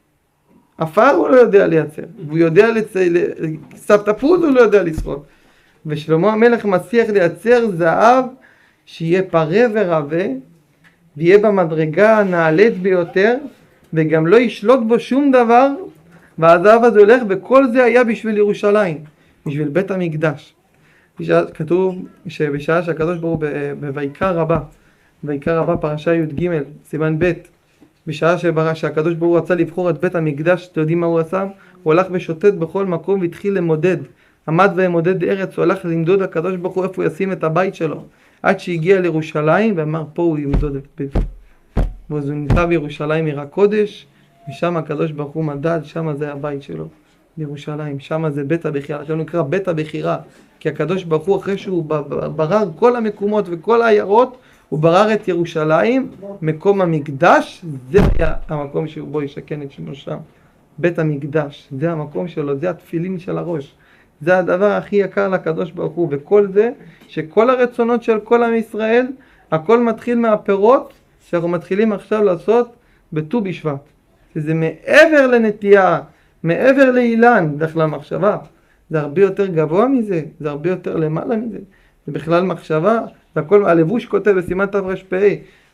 אפר הוא לא יודע לייצר, והוא יודע סבתפוז הוא לא יודע לשחות. ושלמה המלך מצליח לייצר זהב שיהיה פרה ורבה, ויהיה במדרגה הנעלית ביותר, וגם לא ישלוט בו שום דבר, והזהב הזה הולך, וכל זה היה בשביל ירושלים, בשביל בית המקדש. כתוב שבשעה שהקדוש ברוך הוא בויקרא רבה פרשה י"ג סימן ב', בשעה שהקדוש ברוך הוא רצה לבחור את בית המקדש, אתם יודעים מה הוא עשה? הוא הלך ושוטט בכל מקום והתחיל למודד, עמד ומודד ארץ, הוא הלך למדוד הקדוש ברוך הוא איפה הוא ישים את הבית שלו, עד שהגיע לירושלים ואמר פה הוא ימדוד את ביתו. ואז הוא נמצא בירושלים עיר הקודש, ושם הקדוש ברוך הוא מדד, שם זה הבית שלו, בירושלים, שם זה בית הבחירה, עכשיו נקרא בית הבחירה, כי הקדוש ברוך הוא אחרי שהוא ברר כל המקומות וכל העיירות, הוא ברר את ירושלים, מקום המקדש, זה היה המקום שבו ישכן את שמו שם, בית המקדש, זה המקום שלו, זה התפילין של הראש, זה הדבר הכי יקר לקדוש ברוך הוא, וכל זה, שכל הרצונות של כל עם ישראל, הכל מתחיל מהפירות, שאנחנו מתחילים עכשיו לעשות בט"ו בשבט, שזה מעבר לנטייה, מעבר לאילן, בכלל מחשבה, זה הרבה יותר גבוה מזה, זה הרבה יותר למעלה מזה, זה בכלל מחשבה, והכל, הלבוש כותב בסימן תרפ"א,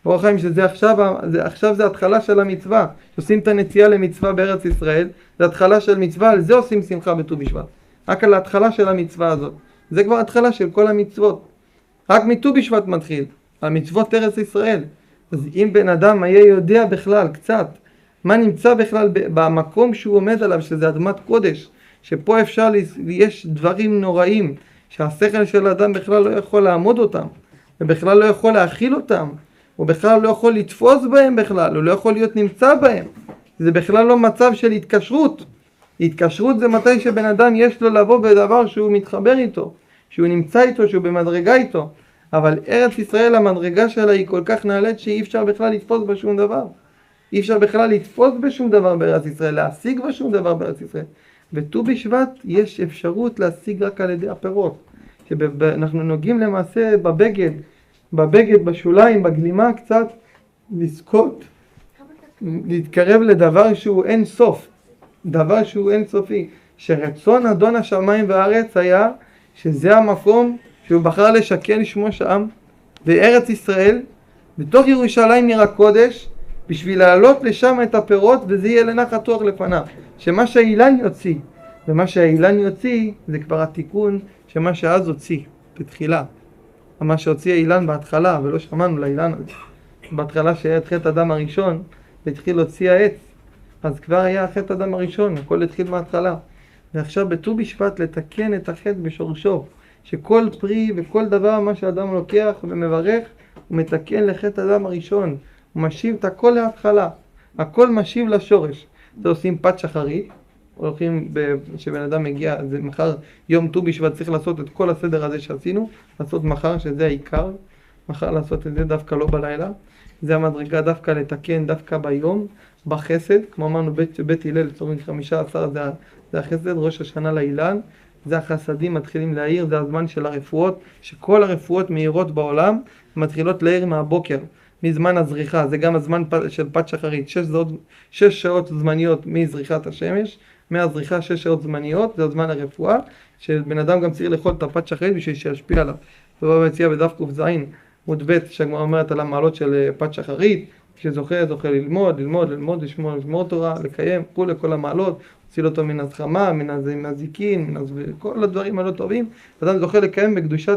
אור החיים שזה עכשיו זה התחלה של המצווה, שעושים את הנטייה למצווה בארץ ישראל, זה התחלה של מצווה, על זה עושים שמחה בט"ו בשבט, רק על ההתחלה של המצווה הזאת, זה כבר התחלה של כל המצוות, רק מט"ו בשבט מתחיל, המצוות ארץ ישראל. אז אם בן אדם היה יודע בכלל קצת, מה נמצא בכלל במקום שהוא עומד עליו, שזה אדמת קודש, שפה אפשר, יש דברים נוראים, שהשכל של האדם בכלל לא יכול לעמוד אותם, ובכלל לא יכול להכיל אותם, הוא בכלל לא יכול לתפוס בהם בכלל, הוא לא יכול להיות נמצא בהם. זה בכלל לא מצב של התקשרות. התקשרות זה מתי שבן אדם יש לו לבוא בדבר שהוא מתחבר איתו, שהוא נמצא איתו, שהוא במדרגה איתו. אבל ארץ ישראל, המדרגה שלה היא כל כך נעלית שאי אפשר בכלל לתפוס בשום דבר. אי אפשר בכלל לתפוס בשום דבר בארץ ישראל, להשיג בשום דבר בארץ ישראל. וט"ו בשבט יש אפשרות להשיג רק על ידי הפירות. אנחנו נוגעים למעשה בבגד, בשוליים, בגלימה קצת, לזכות, להתקרב לדבר שהוא אין סוף, דבר שהוא אין סופי, שרצון אדון השמיים והארץ היה שזה המקום שהוא בחר לשכן שמו שם, בארץ ישראל, בתוך ירושלים עיר הקודש, בשביל להעלות לשם את הפירות, וזה יהיה לנחת רוח לפניו, שמה שהאילן יוציא, ומה שהאילן יוציא זה כבר התיקון שמה שאז הוציא בתחילה, מה שהוציא האילן בהתחלה, ולא שמענו לאילן הזה בהתחלה שהיה את חטא אדם הראשון והתחיל להוציא העץ, אז כבר היה חטא אדם הראשון, הכל התחיל מההתחלה. ועכשיו בט"ו בשבט לתקן את החטא בשורשו, שכל פרי וכל דבר מה שאדם לוקח ומברך הוא מתקן לחטא אדם הראשון, הוא משיב את הכל להתחלה, הכל משיב לשורש. זה עושים פת שחרית, הולכים שבן אדם מגיע, זה מחר יום ט"ו בשבט צריך לעשות את כל הסדר הזה שעשינו, לעשות מחר שזה העיקר, מחר לעשות את זה דווקא לא בלילה, זה המדרגה דווקא לתקן דווקא ביום, בחסד, כמו אמרנו בית הלל, צורים 15 זה החסד, ראש השנה לאילן, זה החסדים מתחילים להעיר, זה הזמן של הרפואות, שכל הרפואות מהירות בעולם מתחילות להעיר מהבוקר, מזמן הזריחה, זה גם הזמן של פת שחרית, 6 שעות זמניות מזריחת השמש, מהזריחה 6 שעות זמניות, זה הזמן הרפואה, שבן אדם גם צריך לאכול את הפת שחרית בשביל שישפיע עליו. זה מציע בדף ק"ז, עמוד ב', שהגמרא אומרת על המעלות של פת שחרית, שזוכה ללמוד, לשמור תורה, לקיים, כל המעלות, הציל אותו מן הזחמה, מן הזיקין, כל הדברים הלא טובים, אדם זוכה לקיים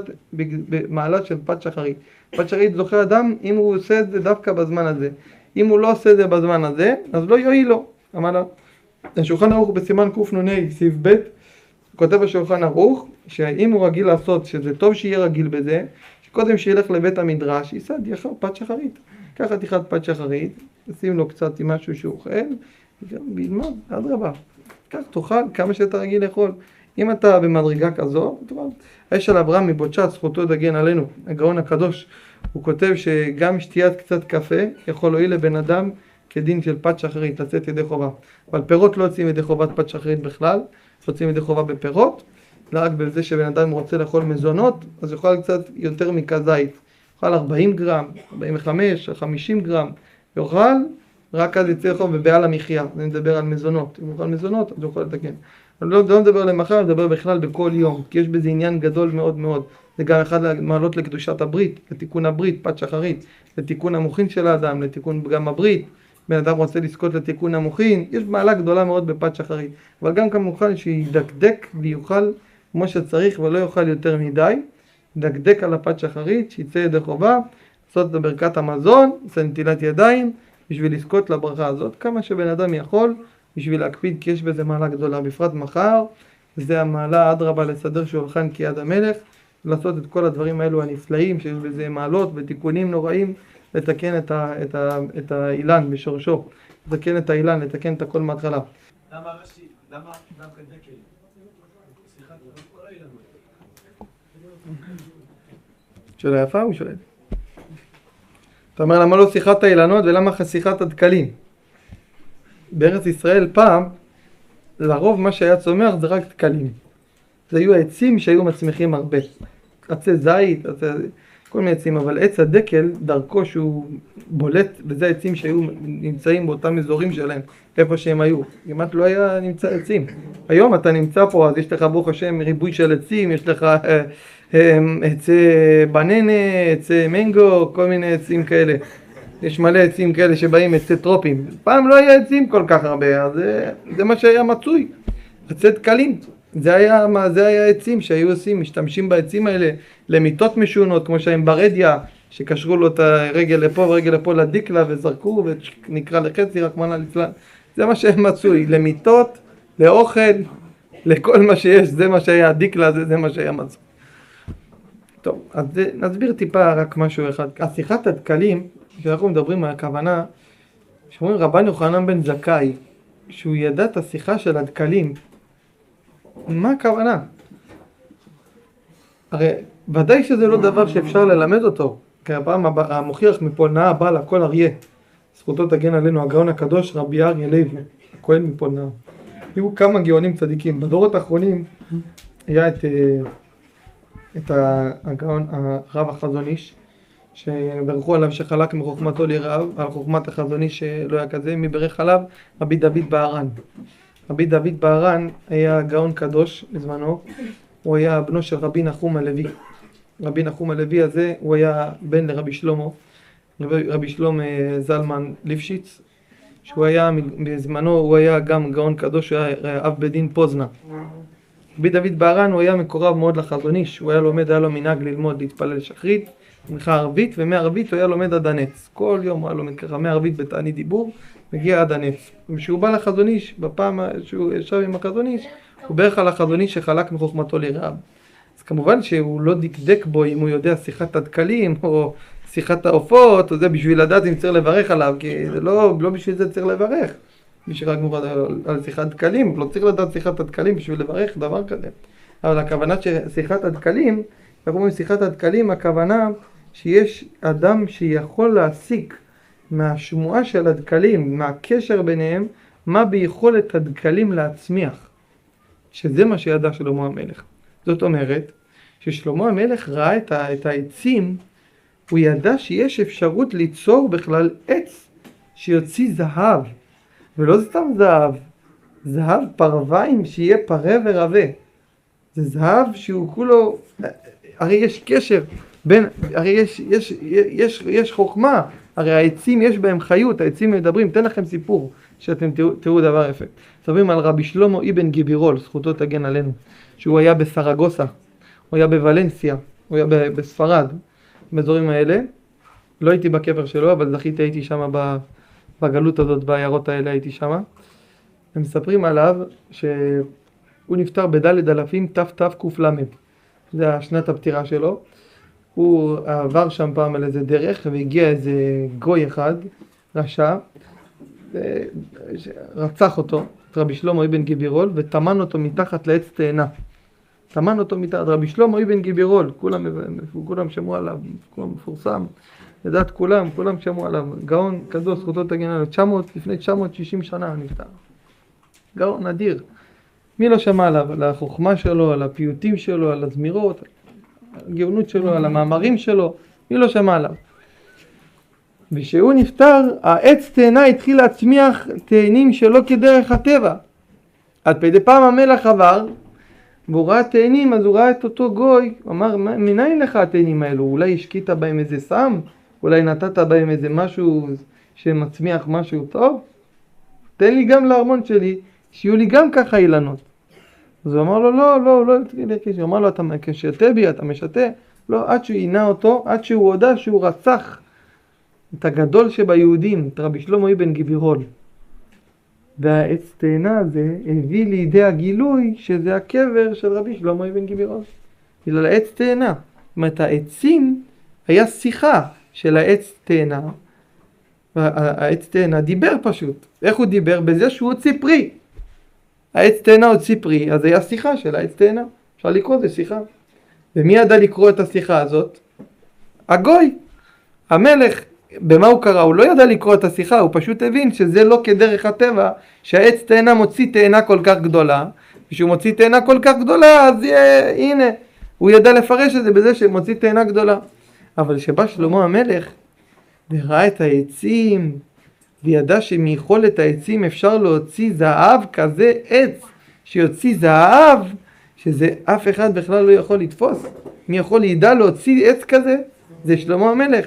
במעלת של פת שחרית. פת שחרית זוכה אדם אם הוא עושה את זה דווקא בזמן הזה. אם הוא לא עושה את זה בזמן הזה, אז לא יועיל לו. אמר השולחן ערוך בסימן קנ"ה סעיף ב', כותב השולחן ערוך, שאם הוא רגיל לעשות, שזה טוב שיהיה רגיל בזה, שקודם שילך לבית המדרש, ייסד יחר פת שחרית. קח חתיכת פת שחרית, שים לו קצת עם משהו שהוא אוכל, וילמד, אדרבה. כך תאכל כמה שאתה רגיל לאכול. אם אתה במדרגה כזו, האש על אברהם מבוצ'ת, זכותו תגן עלינו, הגאון הקדוש, הוא כותב שגם שתיית קצת קפה יכול להועיל לבן אדם כדין של פת שחרית, לצאת ידי חובה. אבל פירות לא יוצאים ידי חובת פת שחרית בכלל, יוצאים ידי חובה בפירות, רק בזה שבן אדם רוצה לאכול מזונות, אז יאכל קצת יותר מכזית. יאכל 40 גרם, 45, 50 גרם, יאכל, רק אז יצא חוב ובעל המחיה. אני מדבר על מזונות, אם יאכל מזונות אז יוכל לתקן. אני לא מדבר למחר, אני מדבר בכלל בכל יום, כי יש בזה עניין גדול מאוד מאוד. זה גם אחד המעלות לקדושת הברית, לתיקון הברית, פת שחרית, לתיקון המוחין של האדם, לתיקון גם הברית. בן אדם רוצה לזכות לתיקון המוחין, יש מעלה גדולה מאוד בפת שחרית. אבל גם כמובן שידקדק ויוכל כמו שצריך ולא יאכל יותר מדי, דקדק על הפת שחרית, שיצא ידי חובה, לעשות את ברכת המזון, לעשות נטילת ידיים, בשביל לזכות לברכה הזאת, כמה שבן אדם יכול, בשביל להקפיד, כי יש בזה מעלה גדולה, בפרט מחר, זה המעלה אדרבה לסדר שולחן כיד המלך, לעשות את כל הדברים האלו הנפלאים, שיש בזה מעלות ותיקונים נוראים, לתקן את האילן בשורשו, לתקן את האילן, לתקן את הכל מההתחלה. למה רש"י, למה דווקא דקל? סליחה, כל האילנות. שאלה יפה הוא שואל. אתה אומר למה לא שיחת האילנות ולמה שיחת הדקלים? בארץ ישראל פעם, לרוב מה שהיה צומח זה רק דקלים. זה היו העצים שהיו מצמיחים הרבה. עצי זית, כל מיני עצים, אבל עץ הדקל, דרכו שהוא בולט, וזה העצים שהיו נמצאים באותם אזורים שלהם, איפה שהם היו. כמעט לא היה נמצא עצים. היום אתה נמצא פה, אז יש לך ברוך השם ריבוי של עצים, יש לך עצי בננה, עצי מנגו, כל מיני עצים כאלה. יש מלא עצים כאלה שבאים עצי טרופים. פעם לא היה עצים כל כך הרבה, אז זה מה שהיה מצוי. עצי דקלים. זה היה עצים שהיו עושים, משתמשים בעצים האלה למיטות משונות, כמו שהם ברדיה, שקשרו לו את הרגל לפה ורגל לפה לדיקלה וזרקו ונקרא לחצי רחמנא ליצלן. זה מה שהם מצוי, למיטות, לאוכל, לכל מה שיש, זה מה שהיה הדיקלה, זה מה שהיה מצוי. טוב, אז נסביר טיפה רק משהו אחד. השיחת הדקלים, כשאנחנו מדברים על הכוונה, שאומרים רבן יוחנן בן זכאי, שהוא ידע את השיחה של הדקלים, מה הכוונה? הרי ודאי שזה לא דבר שאפשר ללמד אותו, כי הפעם המוכיח מפולנאה בא לכל אריה, זכותו תגן עלינו, הגאון הקדוש רבי אריה לוי, הכהן מפולנאה. היו כמה גאונים צדיקים, בדורות האחרונים היה את הגאון הרב החזון איש, שברכו עליו שחלק מחוכמתו לרעב, על חוכמת החזון איש שלא היה כזה, מברך עליו רבי דוד בהרן. רבי דוד בהרן היה גאון קדוש בזמנו, הוא היה בנו של רבי נחום הלוי. רבי נחום הלוי הזה הוא היה בן לרבי שלמה, רבי שלמה זלמן ליפשיץ, שהוא היה בזמנו, הוא היה גם גאון קדוש, הוא היה אב בדין פוזנה. רבי דוד בהרן הוא היה מקורב מאוד לחזון איש, הוא היה לומד, היה לו מנהג ללמוד להתפלל שחרית, מנחה ערבית, ומערבית הוא היה לומד עד הנץ. כל יום הוא היה לומד ככה, מערבית בתענית דיבור, מגיע עד הנץ. וכשהוא בא לחזון איש, בפעם שהוא ישב עם החזון איש, הוא ברך על החזון איש שחלק מחוכמתו לרעב. אז כמובן שהוא לא דקדק בו אם הוא יודע שיחת הדקלים או שיחת העופות, או זה בשביל לדעת אם צריך לברך עליו, כי זה לא בשביל זה צריך לברך. מי שרק מובד על שיחת דקלים, לא צריך לדעת שיחת הדקלים בשביל לברך דבר כזה. אבל הכוונה ששיחת הדקלים, אנחנו אומרים שיחת הדקלים, הכוונה שיש אדם שיכול להסיק מהשמועה של הדקלים, מהקשר ביניהם, מה ביכולת הדקלים להצמיח. שזה מה שידע שלמה המלך. זאת אומרת, ששלמה המלך ראה את העצים, הוא ידע שיש אפשרות ליצור בכלל עץ שיוציא זהב. ולא סתם זהב, זהב פרוויים שיהיה פרה ורבה. זה זהב שהוא כולו, הרי יש קשר בין, הרי יש חוכמה, הרי העצים יש בהם חיות, העצים מדברים. תן לכם סיפור שאתם תראו דבר יפה. מדברים על רבי שלמה אבן גיבירול, זכותו תגן עלינו, שהוא היה בסרגוסה, הוא היה בוולנסיה, הוא היה בספרד, באזורים האלה. לא הייתי בקבר שלו, אבל זכיתי, הייתי שם בגלות הזאת, בעיירות האלה הייתי שם. הם מספרים עליו שהוא נפטר בדלת אלפים תתק"ל. זה השנת הפטירה שלו. הוא עבר שם פעם על איזה דרך והגיע איזה גוי אחד, רשע, רצח אותו, את רבי שלמה אבן גיבירול, וטמן אותו מתחת לעץ תאנה. טמן אותו מתחת, רבי שלמה אבן גיבירול, כולם שמעו עליו, כולם מפורסם, לדעת כולם שמעו עליו, גאון קדוש, זכותו תגן עליו, לפני 960 שנה נפטר. גאון אדיר. מי לא שמע עליו? על החוכמה שלו, על הפיוטים שלו, על הזמירות, על הגאונות שלו, על המאמרים שלו, מי לא שמע עליו? ושהוא נפטר, העץ תאנה התחיל להצמיח תאנים שלא כדרך הטבע. עד פדי פעם המלך עבר, והוא ראה תאנים, אז הוא ראה את אותו גוי, הוא אמר, מניין לך התאנים האלו? אולי השקית בהם איזה סם? אולי נתת בהם איזה משהו שמצמיח משהו טוב? תן לי גם לארמון שלי, שיהיו לי גם ככה אילנות. אז הוא אמר לו, לא, הוא אמר לו, אתה משתה בי, אתה משתה? לא, עד שהוא עינה אותו, עד שהוא הודע שהוא רצח את הגדול שביהודים, את רבי שלמה אבן גיבירול. והעץ תאנה הזה הביא לידי הגילוי שזה הקבר של רבי שלמה אבן גיבירול. בגלל העץ תאנה. זאת אומרת, העצים היה שיחה של העץ תאנה. העץ תאנה דיבר פשוט. איך הוא דיבר? בזה שהוא הוציא פרי. העץ תאנה הוציא פרי, אז היה שיחה של העץ תאנה. אפשר לקרוא זה שיחה. ומי ידע לקרוא את השיחה הזאת? הגוי. המלך. במה הוא קרא? הוא לא ידע לקרוא את השיחה, הוא פשוט הבין שזה לא כדרך הטבע, שהעץ תאנה מוציא תאנה כל כך גדולה, ושהוא מוציא תאנה כל כך גדולה, אז הנה, הוא ידע לפרש את זה בזה שמוציא תאנה גדולה. אבל שבא שלמה המלך, וראה את העצים, וידע שמיכולת העצים אפשר להוציא זהב כזה עץ, שיוציא זהב, שזה אף אחד בכלל לא יכול לתפוס. מי יכול לידע להוציא עץ כזה? זה שלמה המלך.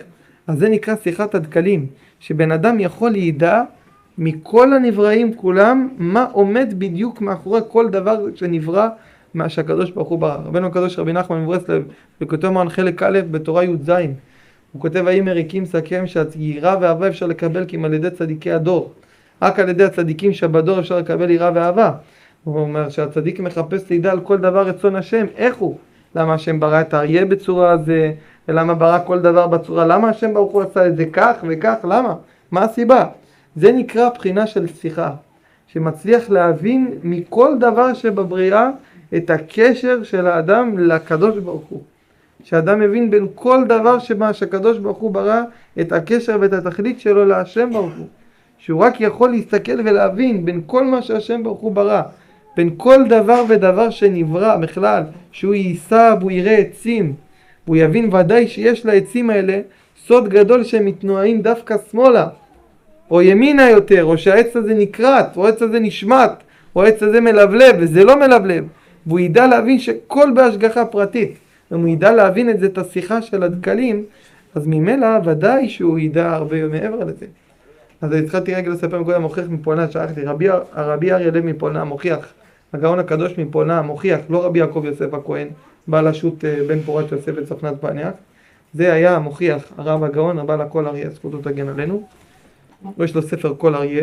אז זה נקרא שיחת הדקלים, שבן אדם יכול לידע מכל הנבראים כולם, מה עומד בדיוק מאחורי כל דבר שנברא מה שהקדוש ברוך הוא ברא. רבנו הקדוש רבי נחמן מברסלב, וכותב מרן חלק א' בתורה י"ז, הוא כותב האם מריקים סכם שיראה ואהבה אפשר לקבל כי אם על ידי צדיקי הדור, רק על ידי הצדיקים שבדור אפשר לקבל יראה ואהבה. הוא אומר שהצדיק מחפש לידע על כל דבר רצון השם, איך הוא? למה השם ברא את האריה בצורה הזה, ולמה ברא כל דבר בצורה, למה השם ברוך הוא עשה את זה כך וכך, למה? מה הסיבה? זה נקרא בחינה של שיחה, שמצליח להבין מכל דבר שבבריאה את הקשר של האדם לקדוש ברוך הוא. שאדם מבין בין כל דבר שהקדוש ברוך הוא ברא את הקשר ואת התכלית שלו להשם ברוך הוא. שהוא רק יכול להסתכל ולהבין בין כל מה שהשם ברוך הוא ברא, בין כל דבר ודבר שנברא בכלל, שהוא ייסע והוא יראה עצים, והוא יבין ודאי שיש לעצים האלה סוד גדול שהם מתנועים דווקא שמאלה, או ימינה יותר, או שהעץ הזה נקרט, או העץ הזה נשמט, או העץ הזה מלבלב, וזה לא מלבלב. והוא ידע להבין שכל בהשגחה פרטית, אם הוא ידע להבין את זה, את השיחה של הדקלים, אז ממילא ודאי שהוא ידע הרבה מעבר לזה. אז התחלתי רגע לספר מקודם, מוכיח מפולנה, שכחתי, הרבי אריה לב מפולנה מוכיח, הגאון הקדוש מפולנה מוכיח, לא רבי יעקב יוסף הכהן, בעל השו"ת בן פורת יוסף וצפנת פניח, זה היה מוכיח הרב הגאון, הבעל הכל אריה, זכותו תגן עלינו. יש לו ספר כל אריה,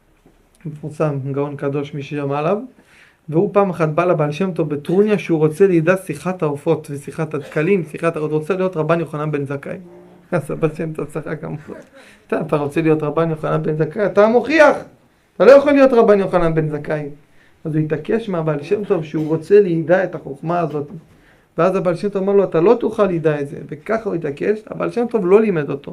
מפורסם, גאון קדוש מי ששמע עליו, והוא פעם אחת בא לבעל שם טוב בטרוניה שהוא רוצה לידע שיחת העופות ושיחת הדקלים, הוא רוצה להיות רבן יוחנן בן זכאי. אז הבעל שם טוב צחק כמובן. אתה רוצה להיות רבן יוחנן בן זכאי, אתה מוכיח, אתה לא יכול להיות רבן יוחנן בן זכאי. אז הוא התעקש מהבעל שם טוב שהוא רוצה לידע את החוכמה הזאת. ואז הבעל שם טוב אמר לו, אתה לא תוכל לידע את זה. וככה הוא התעקש, הבעל שם טוב לא לימד אותו.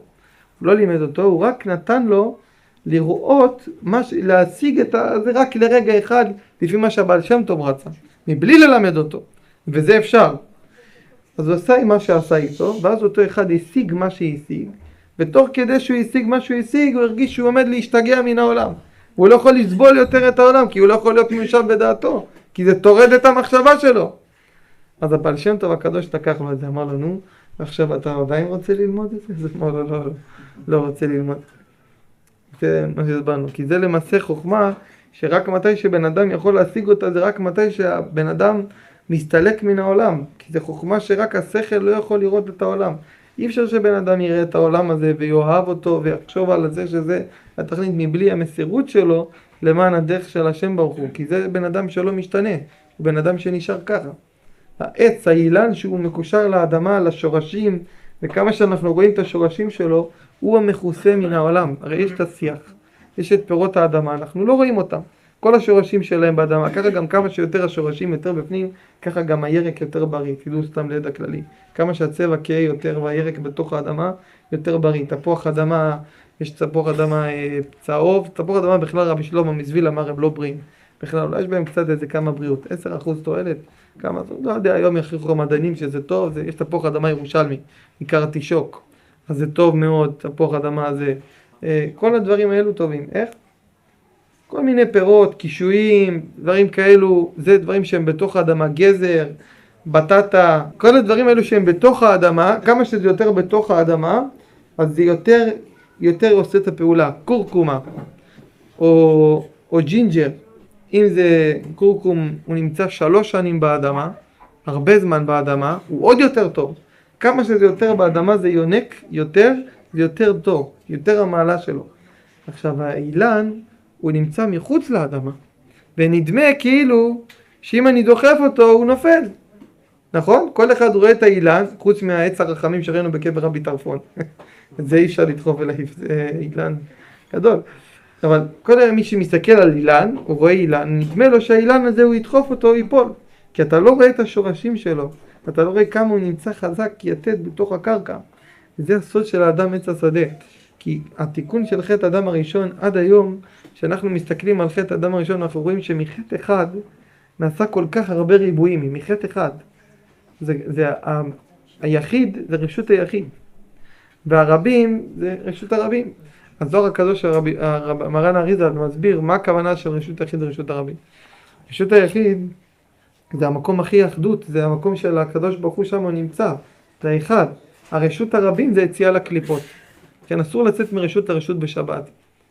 הוא רק נתן לו לראות, להשיג את זה רק לרגע אחד, לפי מה שהבעל שם טוב רצה, מבלי ללמד אותו, וזה אפשר. אז הוא עשה עם מה שעשה איתו, ואז אותו אחד השיג מה שהשיג, ותוך כדי שהוא השיג מה שהוא השיג, הוא הרגיש שהוא עומד להשתגע מן העולם. הוא לא יכול לסבול יותר את העולם, כי הוא לא יכול להיות מיושב בדעתו, כי זה תורד את המחשבה שלו. אז הבעל שם טוב הקדוש תקח לו את זה, אמר לו, נו, עכשיו אתה עדיין רוצה ללמוד את זה? אז אמר לו, לא רוצה ללמוד. זה מה שהסברנו, כי זה למעשה חוכמה שרק מתי שבן אדם יכול להשיג אותה, זה רק מתי שהבן אדם מסתלק מן העולם, כי זה חוכמה שרק השכל לא יכול לראות את העולם. אי אפשר שבן אדם יראה את העולם הזה ויאהב אותו ויחשוב על זה שזה התכלית מבלי המסירות שלו למען הדרך של השם ברוך הוא, כי זה בן אדם שלא משתנה, הוא בן אדם שנשאר ככה. העץ, האילן שהוא מקושר לאדמה, לשורשים, וכמה שאנחנו רואים את השורשים שלו, הוא המכוסה מן העולם. הרי יש את השיח, יש את פירות האדמה, אנחנו לא רואים אותם. כל השורשים שלהם באדמה, ככה גם כמה שיותר השורשים יותר בפנים, ככה גם הירק יותר בריא, תדעו סתם לידע כללי. כמה שהצבע כהה יותר והירק בתוך האדמה יותר בריא. תפוח אדמה, יש תפוח אדמה צהוב, תפוח אדמה בכלל רבי שלמה מזוויל אמר הם לא בריאים. בכלל, אולי יש בהם קצת איזה כמה בריאות, 10% תועלת, כמה, לא יודע, היום יכריחו המדענים שזה טוב, יש תפוח אדמה ירושלמי, עיקר התישוק, אז זה טוב מאוד, תפוח אדמה הזה, כל הדברים האלו טובים, איך? כל מיני פירות, קישואים, דברים כאלו, זה דברים שהם בתוך האדמה, גזר, בטטה, כל הדברים האלו שהם בתוך האדמה, כמה שזה יותר בתוך האדמה, אז זה יותר עושה את הפעולה, קורקומה, או ג'ינג'ר, אם זה קורקום, הוא נמצא 3 שנים באדמה, הרבה זמן באדמה, הוא עוד יותר טוב. כמה שזה יותר באדמה זה יונק יותר, זה יותר טוב, יותר המעלה שלו. עכשיו האילן הוא נמצא מחוץ לאדמה, ונדמה כאילו שאם אני דוחף אותו הוא נופל. נכון? כל אחד רואה את האילן, חוץ מהעץ הרחמים שראינו בקבר רבי טרפון. את זה אי אפשר לדחוף אליו, זה אילן גדול. אבל כל מי שמסתכל על אילן, הוא רואה אילן, נדמה לו שהאילן הזה הוא ידחוף אותו, הוא ייפול. כי אתה לא רואה את השורשים שלו, אתה לא רואה כמה הוא נמצא חזק, יתד בתוך הקרקע. וזה הסוד של האדם עץ השדה. כי התיקון של חטא האדם הראשון עד היום, כשאנחנו מסתכלים על חטא האדם הראשון, אנחנו רואים שמחטא אחד נעשה כל כך הרבה ריבועים, מחטא אחד. היחיד זה רשות היחיד, והרבים זה רשות הרבים. הזוהר הקדוש של מרן אריזל מסביר מה הכוונה של רשות היחיד ורשות הרבים. רשות היחיד זה המקום הכי אחדות, זה המקום של הקדוש ברוך הוא שם הוא נמצא, זה האחד. הרשות הרבים זה יציאה לקליפות. לכן אסור לצאת מרשות לרשות בשבת.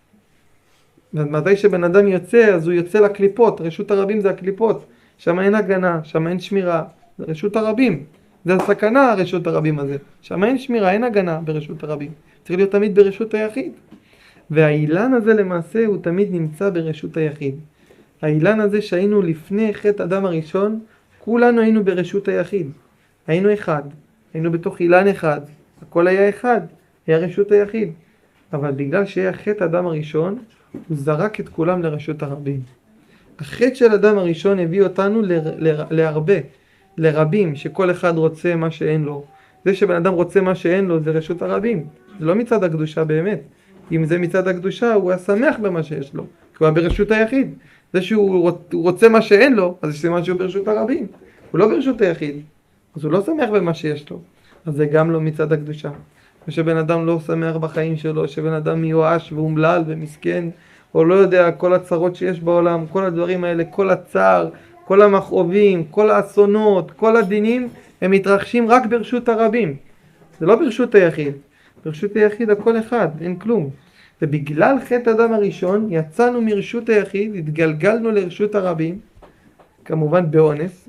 ומתי שבן אדם יוצא, אז הוא יוצא לקליפות. רשות הרבים זה הקליפות. שם אין הגנה, שם אין שמירה. זה רשות הרבים. זה הסכנה, רשות הרבים הזה. שם אין שמירה, אין הגנה ברשות הרבים. צריך להיות תמיד ברשות היחיד. והאילן הזה למעשה הוא תמיד נמצא ברשות היחיד. האילן הזה שהיינו לפני חטא אדם הראשון, כולנו היינו ברשות היחיד. היינו אחד. היינו בתוך אילן אחד. הכל היה אחד. היה רשות היחיד. אבל בגלל שהיה חטא אדם הראשון, הוא זרק את כולם לרשות הרבים. החטא של אדם הראשון הביא אותנו להרבה, לרבים, שכל אחד רוצה מה שאין לו. זה שבן אדם רוצה מה שאין לו, זה רשות הרבים. זה לא מצד הקדושה באמת. אם זה מצד הקדושה, הוא היה שמח במה שיש לו, כי הוא היה ברשות היחיד. זה שהוא רוצה מה שאין לו, אז זה מה שהוא ברשות הרבים. הוא לא ברשות היחיד, אז הוא לא שמח במה שיש לו. אז זה גם לא מצד הקדושה. ושבן אדם לא שמח בחיים שלו, שבן אדם מיואש ואומלל ומסכן, או לא יודע, כל הצרות שיש בעולם, כל הדברים האלה, כל הצער, כל המכאובים, כל האסונות, כל הדינים, הם מתרחשים רק ברשות הרבים. זה לא ברשות היחיד. ברשות היחיד הכל אחד, אין כלום. ובגלל חטא אדם הראשון, יצאנו מרשות היחיד, התגלגלנו לרשות הרבים, כמובן באונס,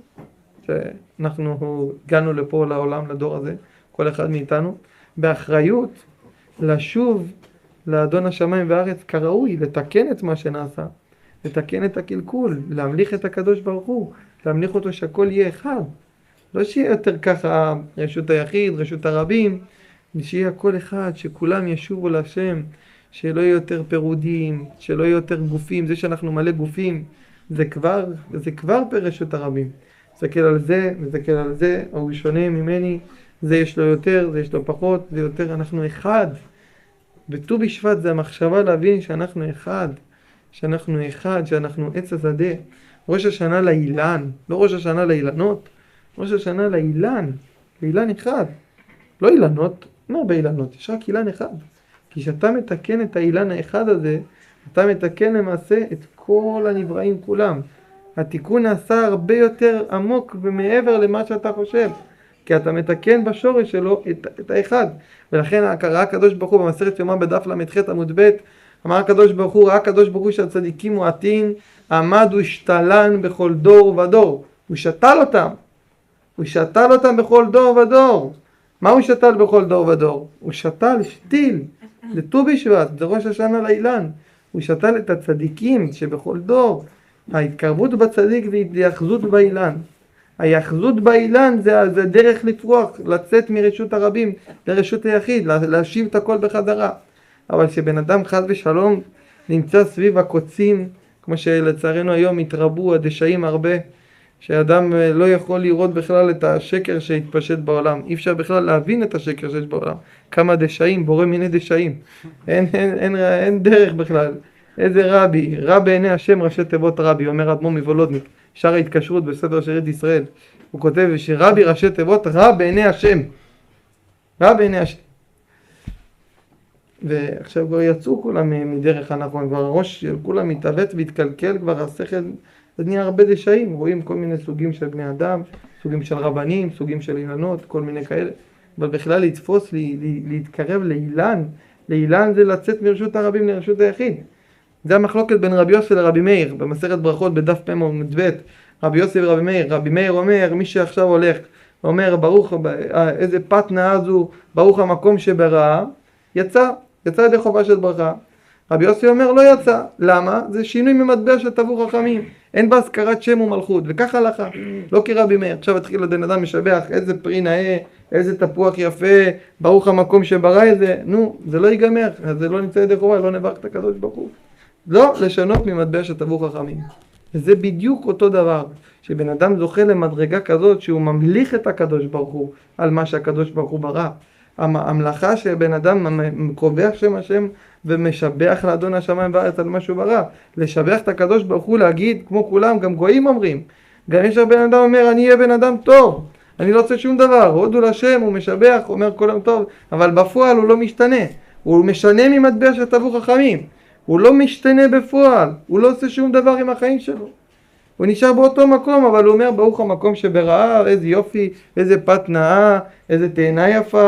שאנחנו הגענו לפה לעולם, לדור הזה, כל אחד מאיתנו, באחריות לשוב לאדון השמיים והארץ כראוי, לתקן את מה שנעשה, לתקן את הקלקול, להמליך את הקדוש ברוך הוא, להמליך אותו שהכל יהיה אחד. לא שיהיה יותר ככה רשות היחיד, רשות הרבים, שיהיה הכל אחד, שכולם ישובו להשם, שלא יהיה יותר פירודים, שלא יהיה יותר גופים. זה שאנחנו מלא גופים, זה כבר ברשות הרבים. מסתכל על זה, מסתכל על זה, הוא שונה ממני, זה יש לו יותר, זה יש לו פחות, זה יותר, אנחנו אחד. בט"ו בשבט זה המחשבה להבין שאנחנו אחד, שאנחנו עץ השדה. ראש השנה לאילן, לא ראש השנה לאילנות, ראש השנה לאילן, לאילן אחד. לא אילנות, לא באילנות, יש רק אילן אחד. כי כשאתה מתקן את האילן האחד הזה, אתה מתקן למעשה את כל הנבראים כולם. התיקון נעשה הרבה יותר עמוק ומעבר למה שאתה חושב. כי אתה מתקן בשורש שלו את האחד. ולכן ראה הקדוש ברוך הוא במסכת יומא בדף ל"ח עמוד ב', אמר הקדוש ברוך הוא, ראה הקדוש ברוך הוא שהצדיקים מועטין, עמד ושתלן בכל דור ודור. הוא שתל אותם. הוא שתל אותם בכל דור ודור. מה הוא שתל בכל דור ודור? הוא שתל, שתיל, לט"ו בשבט, זה ראש השנה לאילן. הוא שתל את הצדיקים שבכל דור. ההתקרבות בצדיק והיאחזות באילן. היאחזות באילן זה דרך לפרוח, לצאת מרשות הרבים לרשות היחיד, להשיב את הכל בחזרה. אבל שבן אדם חס ושלום נמצא סביב הקוצים, כמו שלצערנו היום התרבו הדשאים הרבה, שאדם לא יכול לראות בכלל את השקר שהתפשט בעולם. אי אפשר בכלל להבין את השקר שיש בעולם. כמה דשאים, בורא מיני דשאים. אין דרך בכלל. איזה רבי, רע בעיני השם ראשי תיבות רבי, אומר אדמו"ר מוולודניק, שער ההתקשרות בספר שארית ישראל. הוא כותב שרבי ראשי תיבות רע בעיני השם. רע בעיני השם. ועכשיו כבר יצאו כולם מדרך הנכון, כבר הראש של כולם מתעוות והתקלקל, כבר השכל, זה נהיה הרבה דשאים, רואים כל מיני סוגים של בני אדם, סוגים של רבנים, סוגים של אילנות, כל מיני כאלה. אבל בכלל לתפוס, להתקרב לאילן, לאילן זה לצאת מרשות הרבים לרשות היחיד. זה המחלוקת בין רבי יוסי לרבי מאיר, במסכת ברכות בדף פ עמוד ב', רבי יוסי ורבי מאיר. רבי מאיר אומר, מי שעכשיו הולך, אומר, ברוך, איזה פת נאה זו, ברוך המקום שבראה, יצא ידי חובה של ברכה. רבי יוסי אומר, לא יצא. למה? זה שינוי ממטבע של תבוא חכמים. אין בה הזכרת שם ומלכות, וכך הלכה. לא כרבי מאיר. עכשיו התחיל הבן אדם משבח, איזה פרי נאה, איזה תפוח יפה, ברוך המקום שברא איזה, נו, זה לא ייגמר, זה לא נמצא ידי חובה, לא נברך את הקדוש ברוך הוא. לא לשנות ממטבע של תבוא חכמים. וזה בדיוק אותו דבר, שבן אדם זוכה למדרגה כזאת, שהוא ממליך את הקדוש ברוך הוא, על מה שהקדוש ברוך הוא ברא. המלאכה שבן אדם קובע שם השם ומשבח לאדון השמיים והארץ על מה שהוא ברא. לשבח את הקדוש ברוך הוא, להגיד כמו כולם, גם גויים אומרים. גם יש בן אדם אומר, אני אהיה בן אדם טוב, אני לא רוצה שום דבר, הודו לשם, הוא משבח, אומר כל יום טוב, אבל בפועל הוא לא משתנה. הוא משנה ממטבע של תבוא חכמים. הוא לא משתנה בפועל, הוא לא עושה שום דבר עם החיים שלו. הוא נשאר באותו מקום, אבל הוא אומר, ברוך המקום שבראה, איזה יופי, איזה פת נאה, איזה תאנה יפה,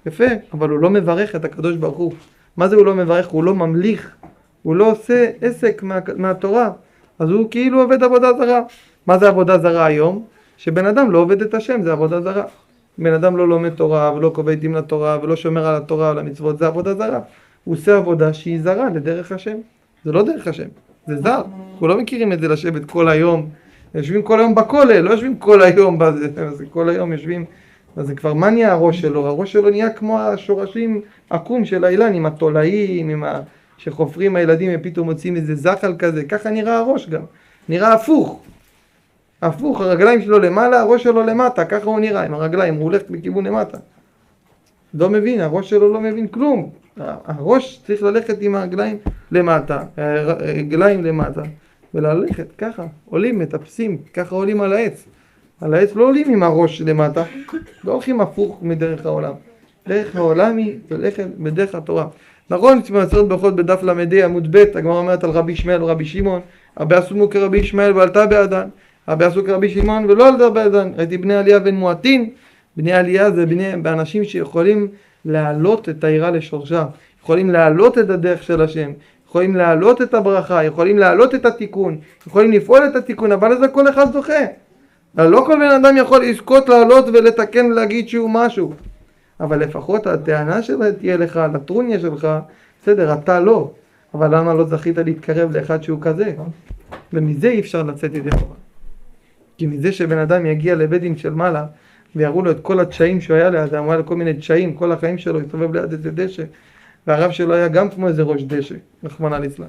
יפה, אבל הוא לא מברך את הקדוש ברוך הוא. מה זה הוא לא מברך? הוא לא ממליך, הוא לא עושה עסק מהתורה, אז הוא כאילו עובד עבודה זרה. מה זה עבודה זרה היום? שבן אדם לא עובד את השם, זה עבודה זרה. בן אדם לא לומד תורה ולא קובע עיתים לתורה ולא שומר על התורה או למצוות, זה עבודה זרה. הוא עושה עבודה שהיא זרה לדרך השם. זה לא דרך השם, זה זר. אנחנו לא מכירים את זה לשבת כל היום. יושבים כל היום בכולל, לא יושבים כל היום בזה, כל היום יושבים. אז זה כבר מה נהיה הראש שלו? הראש שלו נהיה כמו השורשים עקום של האילן, עם התולעים, שחופרים הילדים ופתאום מוצאים איזה זחל כזה. ככה נראה הראש גם. נראה הפוך. הפוך, הרגליים שלו למעלה, הראש שלו למטה, ככה הוא נראה עם הרגליים, הוא הולך בכיוון למטה. לא מבין, הראש שלו לא מבין כלום. הראש צריך ללכת עם הרגליים למטה, הרגליים למטה, וללכת ככה, עולים, מטפסים, ככה עולים על העץ. על העץ לא עולים עם הראש למטה, לא הולכים הפוך מדרך העולם. דרך העולם היא ללכת בדרך התורה. נכון, במסכת ברכות בדף למדי עמוד ב', הגמרא אומרת על רבי ישמעאל ורבי שמעון, הרבה עשו כרבי ישמעאל ועלתה בעדן, הרבה עשו כרבי שמעון ולא עלתה בעדן. ראיתי בני עלייה בן מועטין, בני עלייה זה באנשים שיכולים להעלות את היראה לשורשה, יכולים להעלות את הדרך של השם, יכולים להעלות את הברכה, יכולים להעלות את התיקון, יכולים לפעול את התיקון, אבל לזה כל אחד זוכה. לא כל בן אדם יכול לזכות לעלות ולתקן ולהגיד שהוא משהו. אבל לפחות הטענה שלה תהיה לך, לטרוניה שלך, בסדר, אתה לא. אבל למה לא זכית להתקרב לאחד שהוא כזה? ומזה אי אפשר לצאת ידי חובה. כי מזה שבן אדם יגיע לבית דין של מעלה, ויראו לו את כל התשעים שהוא היה ליד, אמרה לו כל מיני תשעים, כל החיים שלו, הסתובב ליד איזה דשא, והרב שלו היה גם כמו איזה ראש דשא, רחמנא ליצלן.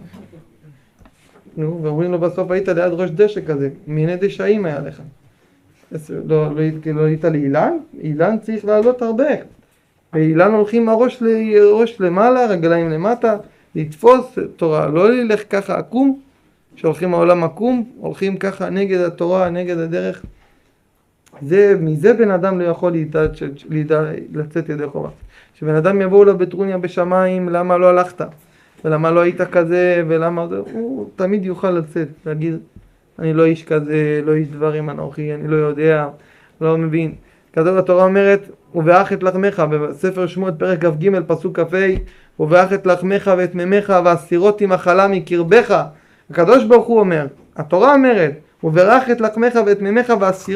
נו, ואומרים לו בסוף היית ליד ראש דשא כזה, מיני דשאים היה לך. לא היית לאילן? אילן צריך לעלות הרבה. ואילן הולכים הראש למעלה, רגליים למטה, לתפוס תורה, לא ללך ככה עקום, שהולכים העולם עקום, הולכים ככה נגד התורה, נגד הדרך. מזה בן אדם לא יכול לצאת ידי חובה. שבן אדם יבואו לו בטרוניה בשמיים, למה לא הלכת? ולמה לא היית כזה, ולמה זה, הוא תמיד יוכל לצאת, להגיד, אני לא איש כזה, לא איש דברים אנוכי, אני לא יודע, לא מבין. כתוב התורה אומרת, וברך את לחמך, בספר שמות פרק כ"ג פסוק כ"ה, וברך את לחמך ואת ממך והסירות עם מחלה מקרבך. הקדוש ברוך הוא אומר, התורה אומרת, וברך את לחמך ואת ממך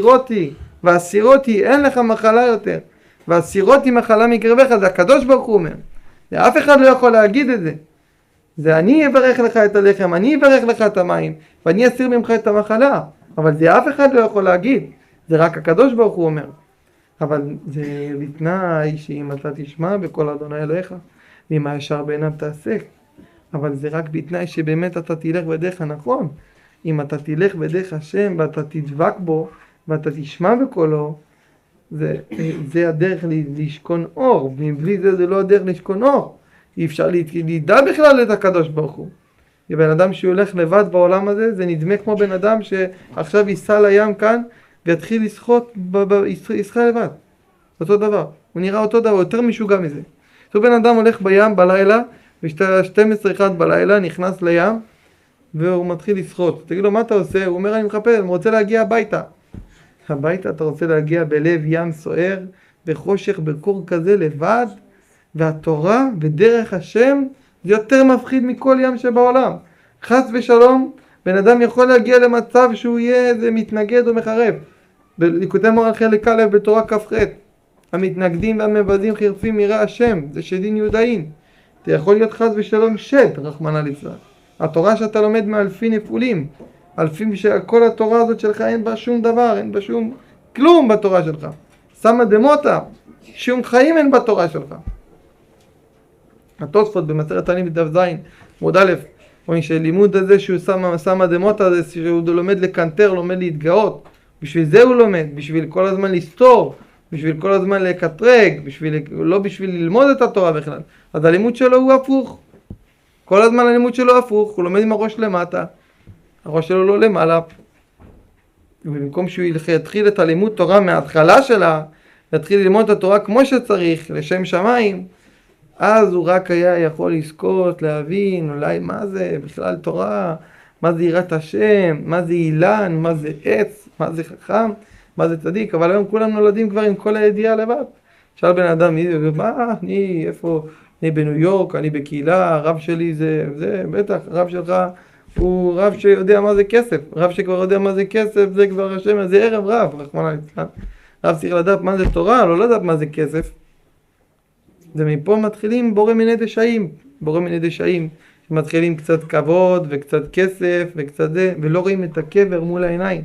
והסירותי, אין לך מחלה יותר. והסירותי מחלה מקרבך, זה הקדוש ברוך הוא אומר. ואף אחד לא יכול להגיד את זה. זה אני אברך לך את הלחם, אני אברך לך את המים, ואני אסיר ממך את המחלה. אבל זה אף אחד לא יכול להגיד. זה רק הקדוש ברוך הוא אומר. אבל זה בתנאי שאם אתה תשמע בקול אדוני אלוהיך, ואם הישר בעיניו תעשה. אבל זה רק בתנאי שבאמת אתה תלך בדרך הנכון. אם אתה תלך בדרך השם ואתה תדבק בו, ואתה תשמע בקולו, זה הדרך לשכון אור. מבלי זה לא הדרך לשכון אור. אי אפשר לידע בכלל את הקדוש ברוך הוא. בן אדם שהולך לבד בעולם הזה, זה נדמה כמו בן אדם שעכשיו ייסע לים כאן, ויתחיל לשחות, ישחה לבד. אותו דבר. הוא נראה אותו דבר, יותר משוגע מזה. אותו בן אדם הולך בים בלילה, ב-12-1 בלילה, נכנס לים, והוא מתחיל לשחות. תגיד לו, מה אתה עושה? הוא אומר, אני מחפש, אני רוצה להגיע הביתה. הביתה אתה רוצה להגיע בלב ים סוער, בחושך, בקור כזה, לבד, והתורה ודרך השם זה יותר מפחיד מכל ים שבעולם. חס ושלום, בן אדם יכול להגיע למצב שהוא יהיה איזה מתנגד או מחרב. בליקוטי מוהר"ן חלק א' בתורה כ"ח, המתנגדים והמבזים חירפים מירא השם, זה שדין יהודאין. אתה יכול להיות חס ושלום שד, רחמנא ליצלן. התורה שאתה לומד מאלפי נפולים, אלפים שכל התורה הזאת שלך אין בה שום דבר, אין בה שום כלום בתורה שלך. סמא דמותא, שום חיים אין בתורה שלך. התוספות במסכת תענית בדף ז, עמוד א', אומרים שלימוד הזה שהוא סמא דמותא, זה שהוא לומד לקנטר, לומד להתגאות. בשביל זה הוא לומד, בשביל כל הזמן לסתור, בשביל כל הזמן לקטרג, לא בשביל ללמוד את התורה בכלל. אז הלימוד שלו הוא הפוך. כל הזמן הלימוד שלו הפוך, הוא לומד עם הראש למטה, הראש שלו לא למעלה. ובמקום שהוא יתחיל את הלימוד תורה מההתחלה שלה, יתחיל ללמוד את התורה כמו שצריך, לשם שמיים, אז הוא רק היה יכול לזכות, להבין, אולי מה זה בכלל תורה, מה זה יראת השם, מה זה אילן, מה זה עץ, מה זה חכם, מה זה צדיק. אבל היום כולם נולדים כבר עם כל הידיעה לבד. שאל בן אדם, מה, איפה, אני בניו יורק, אני בקהילה, הרב שלי זה, בטח, הרב שלך הוא רב שיודע מה זה כסף, רב שכבר יודע מה זה כסף, זה כבר השם, זה ערב רב, רחמנא ליצלן. רב צריך לדעת מה זה תורה, לא לדעת מה זה כסף. ומפה מתחילים בורא מיני דשאים, שמתחילים קצת כבוד וקצת כסף וקצת זה, ולא רואים את הקבר מול העיניים.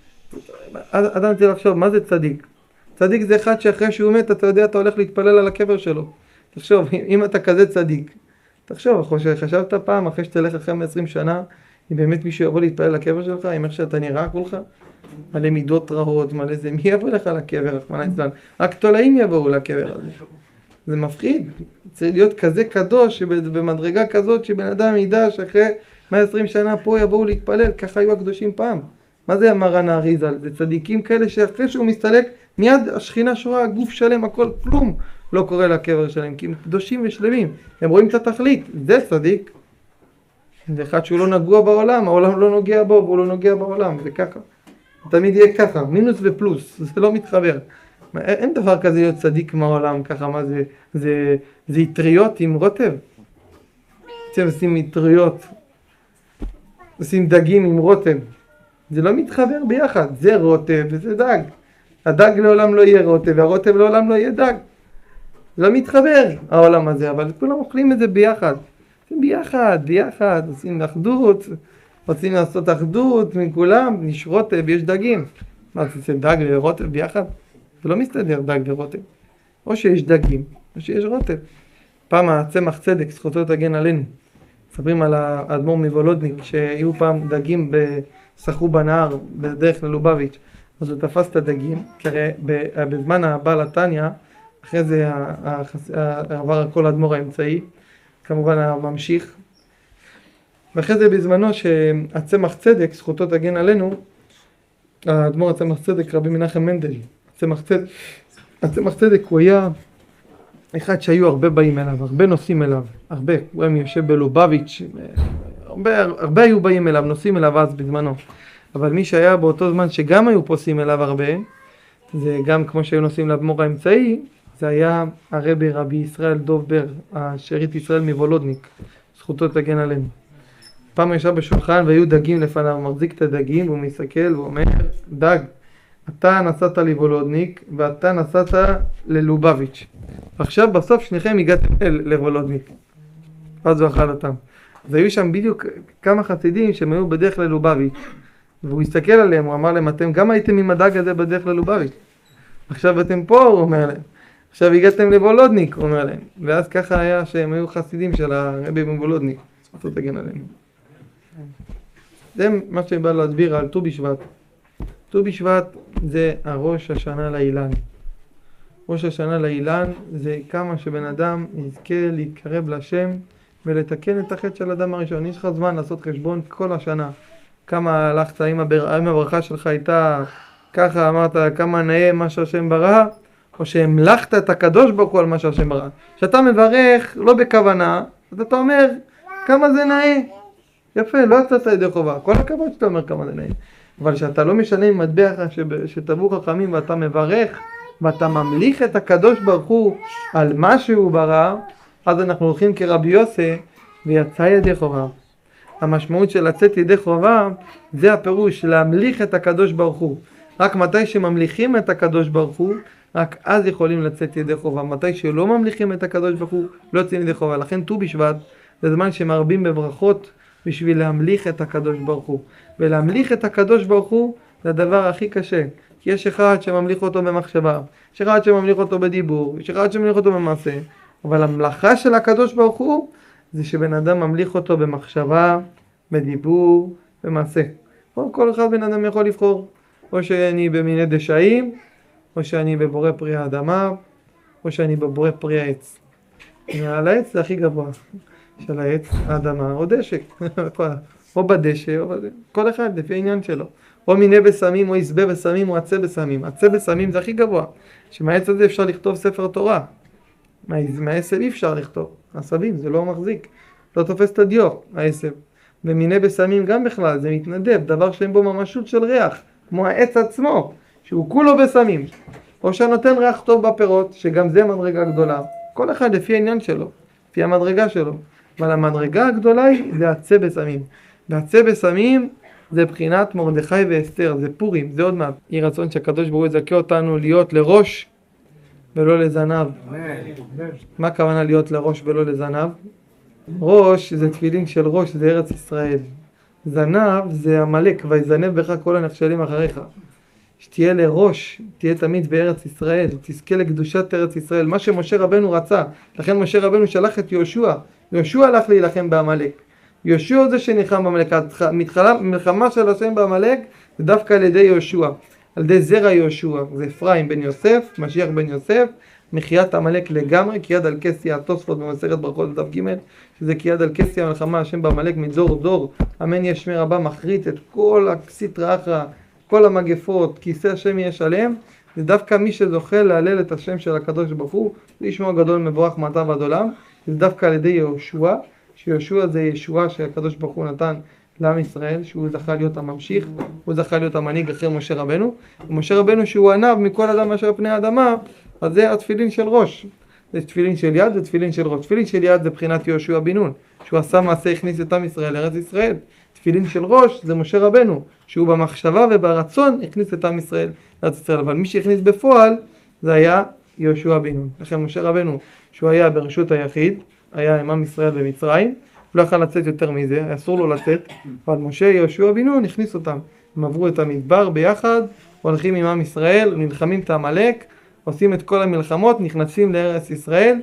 אדם צריך לחשוב, מה זה צדיק? צדיק זה אחד שאחרי שהוא מת, אתה יודע, אתה הולך להתפלל על הקבר שלו. תחשוב, אם אתה כזה צדיק, תחשוב, חשבת פעם, אחרי שתלך אחרי 20 שנה, אם באמת מישהו יבוא להתפלל על הקבר שלך, אם איך שאתה נראה כולך, מלא מידות רעות, מלא זה, מי יבוא לך לקבר, רחמנא ליצלן? רק תולעים יבואו לקבר הזה. זה מפחיד, צריך להיות כזה קדוש, במדרגה כזאת שבן אדם ידע שאחרי 120 שנה פה יבואו להתפלל, ככה היו הקדושים פעם. מה זה מרן האריז"ל? זה צדיקים כאלה שאחרי שהוא מסתלק, מיד השכינה שורה, גוף שלם, הכל, כלום לא קורה לקבר שלהם, כי הם קדושים ושלמים, הם רואים את התכלית, זה צדיק. זה אחד שהוא לא נגוע בעולם, העולם לא נוגע בו, והוא לא נוגע בעולם, זה ככה. תמיד יהיה ככה, מינוס ופלוס, זה לא מתחבר. אין דבר כזה להיות צדיק מהעולם, ככה, מה זה? זה יטריות עם רוטב. אתם עושים יטריות, עושים דגים עם רוטב. זה לא מתחבר ביחד, זה רוטב וזה דג. הדג לעולם לא יהיה רוטב, והרוטב לעולם לא יהיה דג. זה לא מתחבר העולם הזה, אבל כולם אוכלים את זה ביחד. עושים ביחד, עושים אחדות, רוצים לעשות אחדות מכולם, יש רוטב, יש דגים. מה, זה דג ורוטב ביחד? זה לא מסתדר דג ורוטב. או שיש דגים, או שיש רוטב. פעם הצמח צדק, זכותו תגן עלינו. מספרים על האדמו"ר מוולודניק, שהיו פעם דגים שחו בנהר בדרך ללובביץ'. אז הוא תפס את הדגים, כי הרי בזמן הבעל התניא, אחרי זה עבר כל האדמו"ר האמצעי, כמובן הממשיך. ואחרי זה בזמנו שהצמח צדק, זכותו תגן עלינו, האדמו"ר הצמח צדק, רבי מנחם מנדל, הצמח צדק הוא היה אחד שהיו הרבה באים אליו, הרבה נוסעים אליו, הרבה, הוא היה יושב בלובביץ', הרבה היו באים אליו, נוסעים אליו אז בזמנו. אבל מי שהיה באותו זמן שגם היו פוסעים אליו הרבה, זה גם כמו שהיו נוסעים לאדמו"ר האמצעי, זה היה הרבי רבי ישראל דוב בר, השארית ישראל מוולודניק, זכותו תגן עלינו. פעם ישב בשולחן והיו דגים לפניו, הוא מחזיק את הדגים והוא מסתכל ואומר, דג, אתה נסעת לוולודניק ואתה נסעת ללובביץ'. עכשיו בסוף שניכם הגעתם לוולודניק. אז הוא אכל אותם. אז היו שם בדיוק כמה חסידים שהם היו בדרך ללובביץ'. והוא הסתכל עליהם, הוא אמר להם, אתם גם הייתם עם הדג הזה בדרך ללובביץ'. עכשיו אתם פה, הוא אומר להם. עכשיו הגעתם לוולודניק, הוא אומר להם. ואז ככה היה שהם היו חסידים של הרבי מוולודניק. זכותו תגן עליהם. זה מה שבא להסביר על ט"ו בשבט. ט"ו בשבט זה הראש השנה לאילן. ראש השנה לאילן זה כמה שבן אדם יזכה להתקרב לשם ולתקן את החטא של אדם הראשון. יש לך זמן לעשות חשבון כל השנה. כמה הלכת, אם הברכה שלך הייתה ככה, אמרת כמה נאה מה שהשם ברא, או שהמלכת את הקדוש ברוך הוא על מה שהשם ברא. כשאתה מברך לא בכוונה, אז אתה אומר כמה זה נאה. יפה, לא יצאת ידי חובה. כל הכבוד שאתה אומר כמה זה נאה. אבל כשאתה לא משלם מטבע שטבעו חכמים ואתה מברך ואתה ממליך את הקדוש ברוך הוא על מה שהוא ברא, אז אנחנו הולכים כרבי יוסי ויצא ידי חובה. המשמעות של לצאת ידי חובה זה הפירוש להמליך את הקדוש ברוך הוא. רק מתי שממליכים את הקדוש ברוך הוא, רק אז יכולים לצאת ידי חובה. מתי שלא ממליכים את הקדוש ברוך הוא, לא יוצאים ידי חובה. לכן ט"ו בשבט זה זמן שמרבים בברכות בשביל להמליך את הקדוש ברוך הוא. ולהמליך את הקדוש ברוך הוא זה הדבר הכי קשה. כי יש אחד שממליך אותו במחשבה, יש אחד שממליך אותו בדיבור, יש אחד שממליך אותו במעשה. אבל המלאכה של הקדוש ברוך הוא זה שבן אדם ממליך אותו במחשבה, בדיבור, במעשה. כל אחד בן אדם יכול לבחור. או שאני במיני דשאים, או שאני בבורא פרי האדמה, או שאני בבורא פרי העץ. על העץ זה הכי גבוה. של העץ, האדמה, או דשא. או בדשא, או בדשא. כל אחד לפי העניין שלו. או מיני בסמים, או יסבה בסמים, או עצה בסמים. עצה בסמים זה הכי גבוה. שמהעץ הזה אפשר לכתוב ספר תורה. מהעשב אי אפשר לכתוב. עשבים, זה לא מחזיק. לא תופס את הדיו, העשב. ומיני בסמים גם בכלל, זה מתנדב. דבר שאין בו ממשות של ריח. כמו העץ עצמו, שהוא כולו בסמים. או שנותן ריח טוב בפירות, שגם זה מדרגה גדולה. כל אחד לפי העניין שלו, לפי המדרגה שלו. אבל המדרגה הגדולה היא, זה עצי בשמים. ועצי בשמים זה בחינת מרדכי ואסתר, זה פורים, זה עוד מעט. יהי רצון שהקדוש ברוך הוא יזכה אותנו להיות לראש ולא לזנב. מה הכוונה להיות לראש ולא לזנב? ראש זה תפילין של ראש, זה ארץ ישראל. זנב זה עמלק, ויזנב בך כל הנחשלים אחריך. שתהיה לראש, תהיה תמיד בארץ ישראל, תזכה לקדושת ארץ ישראל, מה שמשה רבנו רצה. לכן משה רבנו שלח את יהושע. יהושע הלך להילחם בעמלק. יהושע זה שנלחם בעמלק. המלחמה של השם בעמלק זה דווקא על ידי יהושע, על ידי זרע יהושע. זה אפרים בן יוסף, משיח בן יוסף, מחיית עמלק לגמרי, כי יד על כסי, התוספות במסכת ברכות דף ג', שזה כי יד על כסי המלחמה השם בעמלק מדור דור, אמן יש שמי רבה, מחריט את כל הסטרא אחרא, כל המגפות, כיסא השם יש עליהם. זה דווקא מי שזוכה להלל את השם של הקדוש ברוך הוא, זה ישמעו גדול מבורך מעתה ועד עולם. זה דווקא על ידי יהושע, שיהושע זה ישועה שהקדוש ברוך הוא נתן לעם ישראל, שהוא זכה להיות הממשיך, הוא זכה להיות המנהיג אחרי משה רבנו. ומשה רבנו שהוא ענב מכל אדם אשר פני האדמה, אז זה התפילין של ראש. זה תפילין של יד ותפילין של ראש. תפילין של יד זה בחינת יהושע בן נון, שהוא עשה מעשה, הכניס את עם ישראל לארץ ישראל. תפילין של ראש זה משה רבנו, שהוא במחשבה וברצון הכניס את עם ישראל לארץ ישראל. אבל מי שהכניס בפועל זה היה יהושע בן נון. לכן משה רבנו, שהוא היה ברשות היחיד, היה עם עם ישראל במצרים, לא יכול לצאת יותר מזה, אסור לו לצאת, אבל משה יהושע בן נון הכניס אותם. הם עברו את המדבר ביחד, הולכים עם עם ישראל, נלחמים את העמלק, עושים את כל המלחמות, נכנסים לארץ ישראל,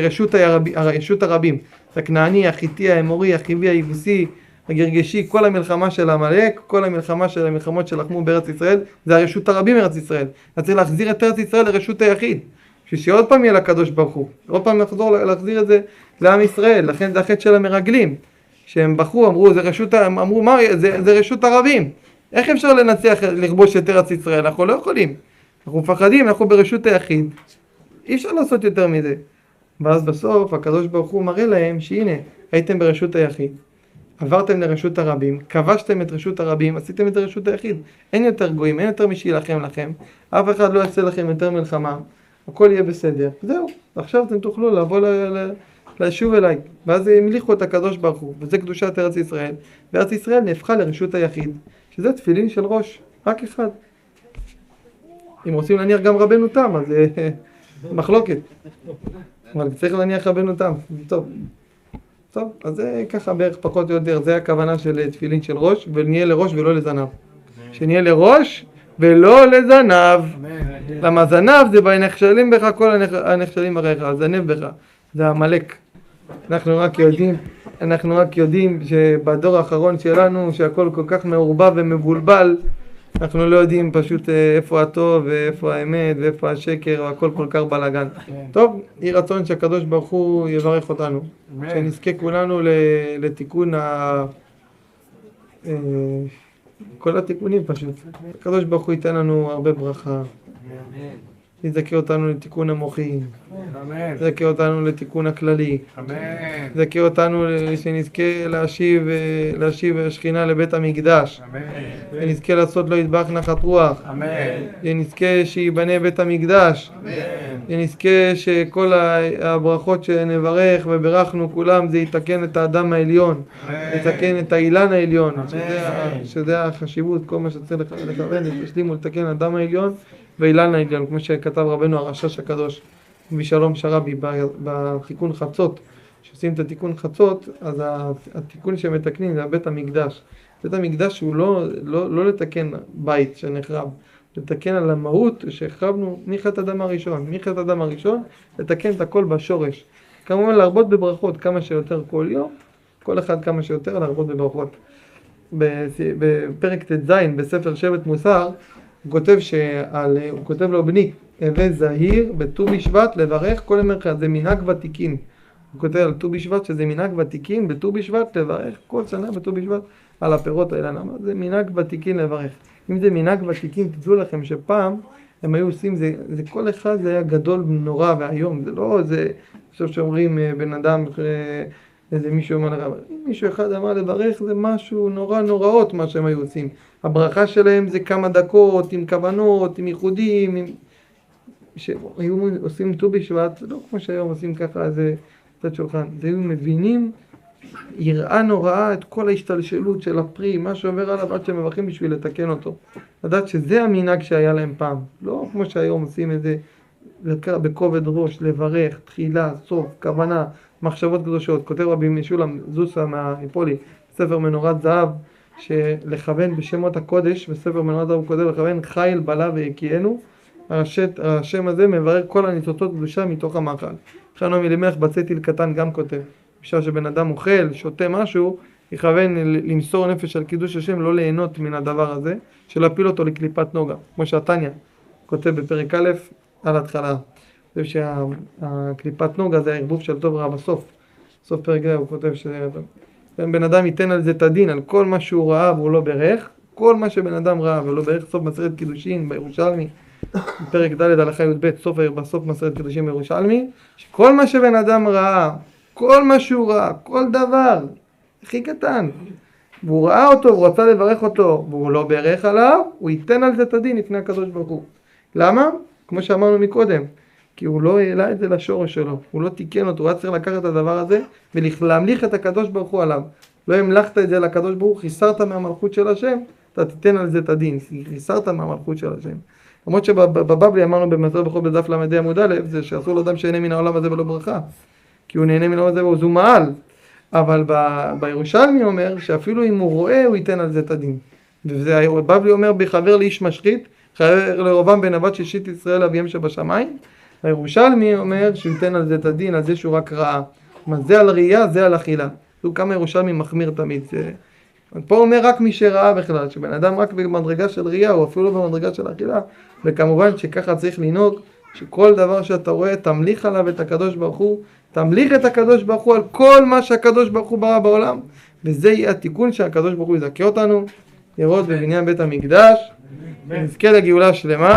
שרשות הרבים, הכנעני, החיתי, האמורי, החיבי, היבוסי, הגרגשי, כל המלחמה של העמלק, כל המלחמה של המלחמות שלחמו בארץ ישראל, זה הרשות הרבים בארץ ישראל. אתה צריך להחזיר את ארץ ישראל לרשות היחיד, שעוד פעם יהיה לקדוש ברוך הוא, עוד פעם להחזיר את זה לעם ישראל. לכן זה החטא של המרגלים, שהם בחרו, אמרו, אמרו, מה, זה רשות הרבים. איך אפשר לנצח, לכבוש את ארץ ישראל? אנחנו לא יכולים. אנחנו מפחדים, אנחנו ברשות היחיד. אי אפשר לעשות יותר מזה. ואז בסוף הקדוש ברוך הוא מראה להם שהנה, הייתם ברשות היחיד, עברתם לרשות הרבים, כבשתם את רשות הרבים, עשיתם את רשות היחיד. אין יותר גויים, אין יותר מי שילחם לכם, אף אחד לא יעשה לכם יותר מלחמה, הכל יהיה בסדר. זהו, עכשיו אתם תוכלו לבוא לשוב אליי. ואז המליכו את הקדוש ברוך הוא, וזה קדושת ארץ ישראל. וארץ ישראל נהפכה לרשות היחיד, שזה תפילין של ראש, רק אחד. אם רוצים להניח גם רבנו תם, אז מחלוקת. אבל צריך להניח רבנו תם, טוב. טוב, אז זה ככה בערך פחות או יותר, זה הכוונה של תפילין של ראש, ונהיה לראש ולא לזנב. שנהיה לראש ולא לזנב. למה זנב זה בנחשלים בך כל הנחשלים אחריך, הזנב בך, זה עמלק. אנחנו רק יודעים שבדור האחרון שלנו, שהכל כל כך מעורבב ומבולבל, אנחנו לא יודעים פשוט איפה הטוב ואיפה האמת ואיפה השקר, והכל כל כך בלגן. טוב, יהי רצון שהקדוש ברוך הוא יברך אותנו. שנזכה כולנו לתיקון כל התיקונים פשוט. הקדוש ברוך הוא ייתן לנו הרבה ברכה. יזכה אותנו לתיקון המוחים. יזכה אותנו לתיקון הכללי. יזכה אותנו שנזכה להשיב השכינה לבית המקדש. ונזכה לעשות לו יתברך נחת רוח. ונזכה שיבנה בית המקדש. ונזכה שכל הברכות שנברך וברכנו כולם זה יתקן את האדם העליון. יתקן את האילן העליון. שזה החשיבות, כל מה שצריך לכוון, להשלים ולתקן האדם העליון. ואילן העליון, כמו שכתב רבנו הרשש הקדוש בשלום שרבי בתיקון חצות, שעושים את התיקון חצות, אז התיקון שמתקנים זה בית המקדש. בית המקדש הוא לא לתקן בית שנחרב, לתקן על המהות שהחרבנו מחטא אדם הראשון. מחטא אדם הראשון לתקן את הכל בשורש. כמובן להרבות בברכות כמה שיותר כל יום, כל אחד כמה שיותר להרבות בברכות. בפרק ט"ז בספר שבט מוסר, הוא כותב לו בני, הווה זהיר בט"ו בשבט לברך כל ימי חייך, זה מנהג ותיקין. הוא כותב על ט"ו בשבט שזה מנהג ותיקין, בט"ו בשבט לברך כל שנה בט"ו בשבט על הפירות האלה. זה מנהג ותיקין לברך. אם זה מנהג ותיקין, תדעו לכם שפעם הם היו עושים, זה כל אחד זה היה גדול נורא והיום, זה לא זה, עכשיו שאומרים בן אדם, איזה מישהו אמר לרב, אם מישהו אחד אמר לברך זה משהו נורא נוראות מה שהם היו עושים. הברכה שלהם זה כמה דקות, עם כוונות, עם ייחודים, שהיו עושים ט"ו בשבט, לא כמו שהיום עושים ככה איזה קצת שולחן, זה היו מבינים יראה נוראה את כל ההשתלשלות של הפרי, מה שעובר עליו עד שהם מברכים בשביל לתקן אותו. לדעת שזה המנהג שהיה להם פעם, לא כמו שהיום עושים את זה בכובד ראש, לברך, תחילה, סוף, כוונה, מחשבות קדושות. כותב רבי משולם זוסה מהיפולי, ספר מנורת זהב, שלכוון בשמות הקודש, בספר מנורת זהב הוא כותב לכוון חיל בלה ויקיינו, השם הזה מברר כל הניצוצות קדושה מתוך המאכל. חנן מלימלך בצאתיל קטן גם כותב, בשעה שבן אדם אוכל, שותה משהו, יכוון למסור נפש על קידוש השם, לא ליהנות מן הדבר הזה, שלא יפיל אותו לקליפת נוגה, כמו שהתניא כותב בפרק א' על ההתחלה. אני חושב שהקליפת נוגה זה הערבוב של טוב רע בסוף. סוף פרק זה הוא כותב שבן אדם ייתן על זה את הדין, על כל מה שהוא ראה והוא לא ברך, כל מה שבן אדם ראה ולא ברך, סוף מסרת קידושין בירושלמי, פרק ד' הלכה י"ב, בסוף מסרת קידושין בירושלמי, שכל מה שבן אדם ראה, כל מה שהוא ראה, כל דבר, הכי קטן, והוא ראה אותו, הוא רצה לברך אותו, והוא לא ברך עליו, הוא ייתן על זה את הדין לפני הקדוש ברוך הוא. למה? כמו שאמרנו מקודם, כי הוא לא העלה את זה לשורש שלו, הוא לא תיקן אותו, הוא היה צריך לקחת את הדבר הזה ולהמליך את הקדוש ברוך הוא עליו. לא המלכת את זה לקדוש ברוך הוא, חיסרת מהמלכות של השם, אתה תיתן על זה את הדין, חיסרת מהמלכות של השם. למרות שבבבלי אמרנו במסר בחור בדף למד עמוד א', זה שאסור לאדם שיהנה מן העולם הזה ולא ברכה, כי הוא נהנה מן העולם הזה והוא מעל. אבל בירושלמי אומר שאפילו אם הוא רואה הוא ייתן על זה את הדין. ובבלי אומר בחבר לאיש משחית, חבר לרובם בן נבט שישית ישראל אביהם שבשמיים. הירושלמי אומר שהוא ייתן על זה את הדין, על זה שהוא רק ראה. זה על ראייה, זה על אכילה. זו כמה ירושלמי מחמיר תמיד. פה הוא אומר רק מי שראה בכלל, שבן אדם רק במדרגה של ראייה, או אפילו לא במדרגה של אכילה. וכמובן שככה צריך לנהוג, שכל דבר שאתה רואה, תמליך עליו את הקדוש ברוך הוא, תמליך את הקדוש ברוך הוא על כל מה שהקדוש ברוך הוא ברא בעולם, וזה יהיה התיקון שהקדוש ברוך הוא יזכה אותנו, לראות בבניין בית המקדש, ונזכה לגאולה שלמה.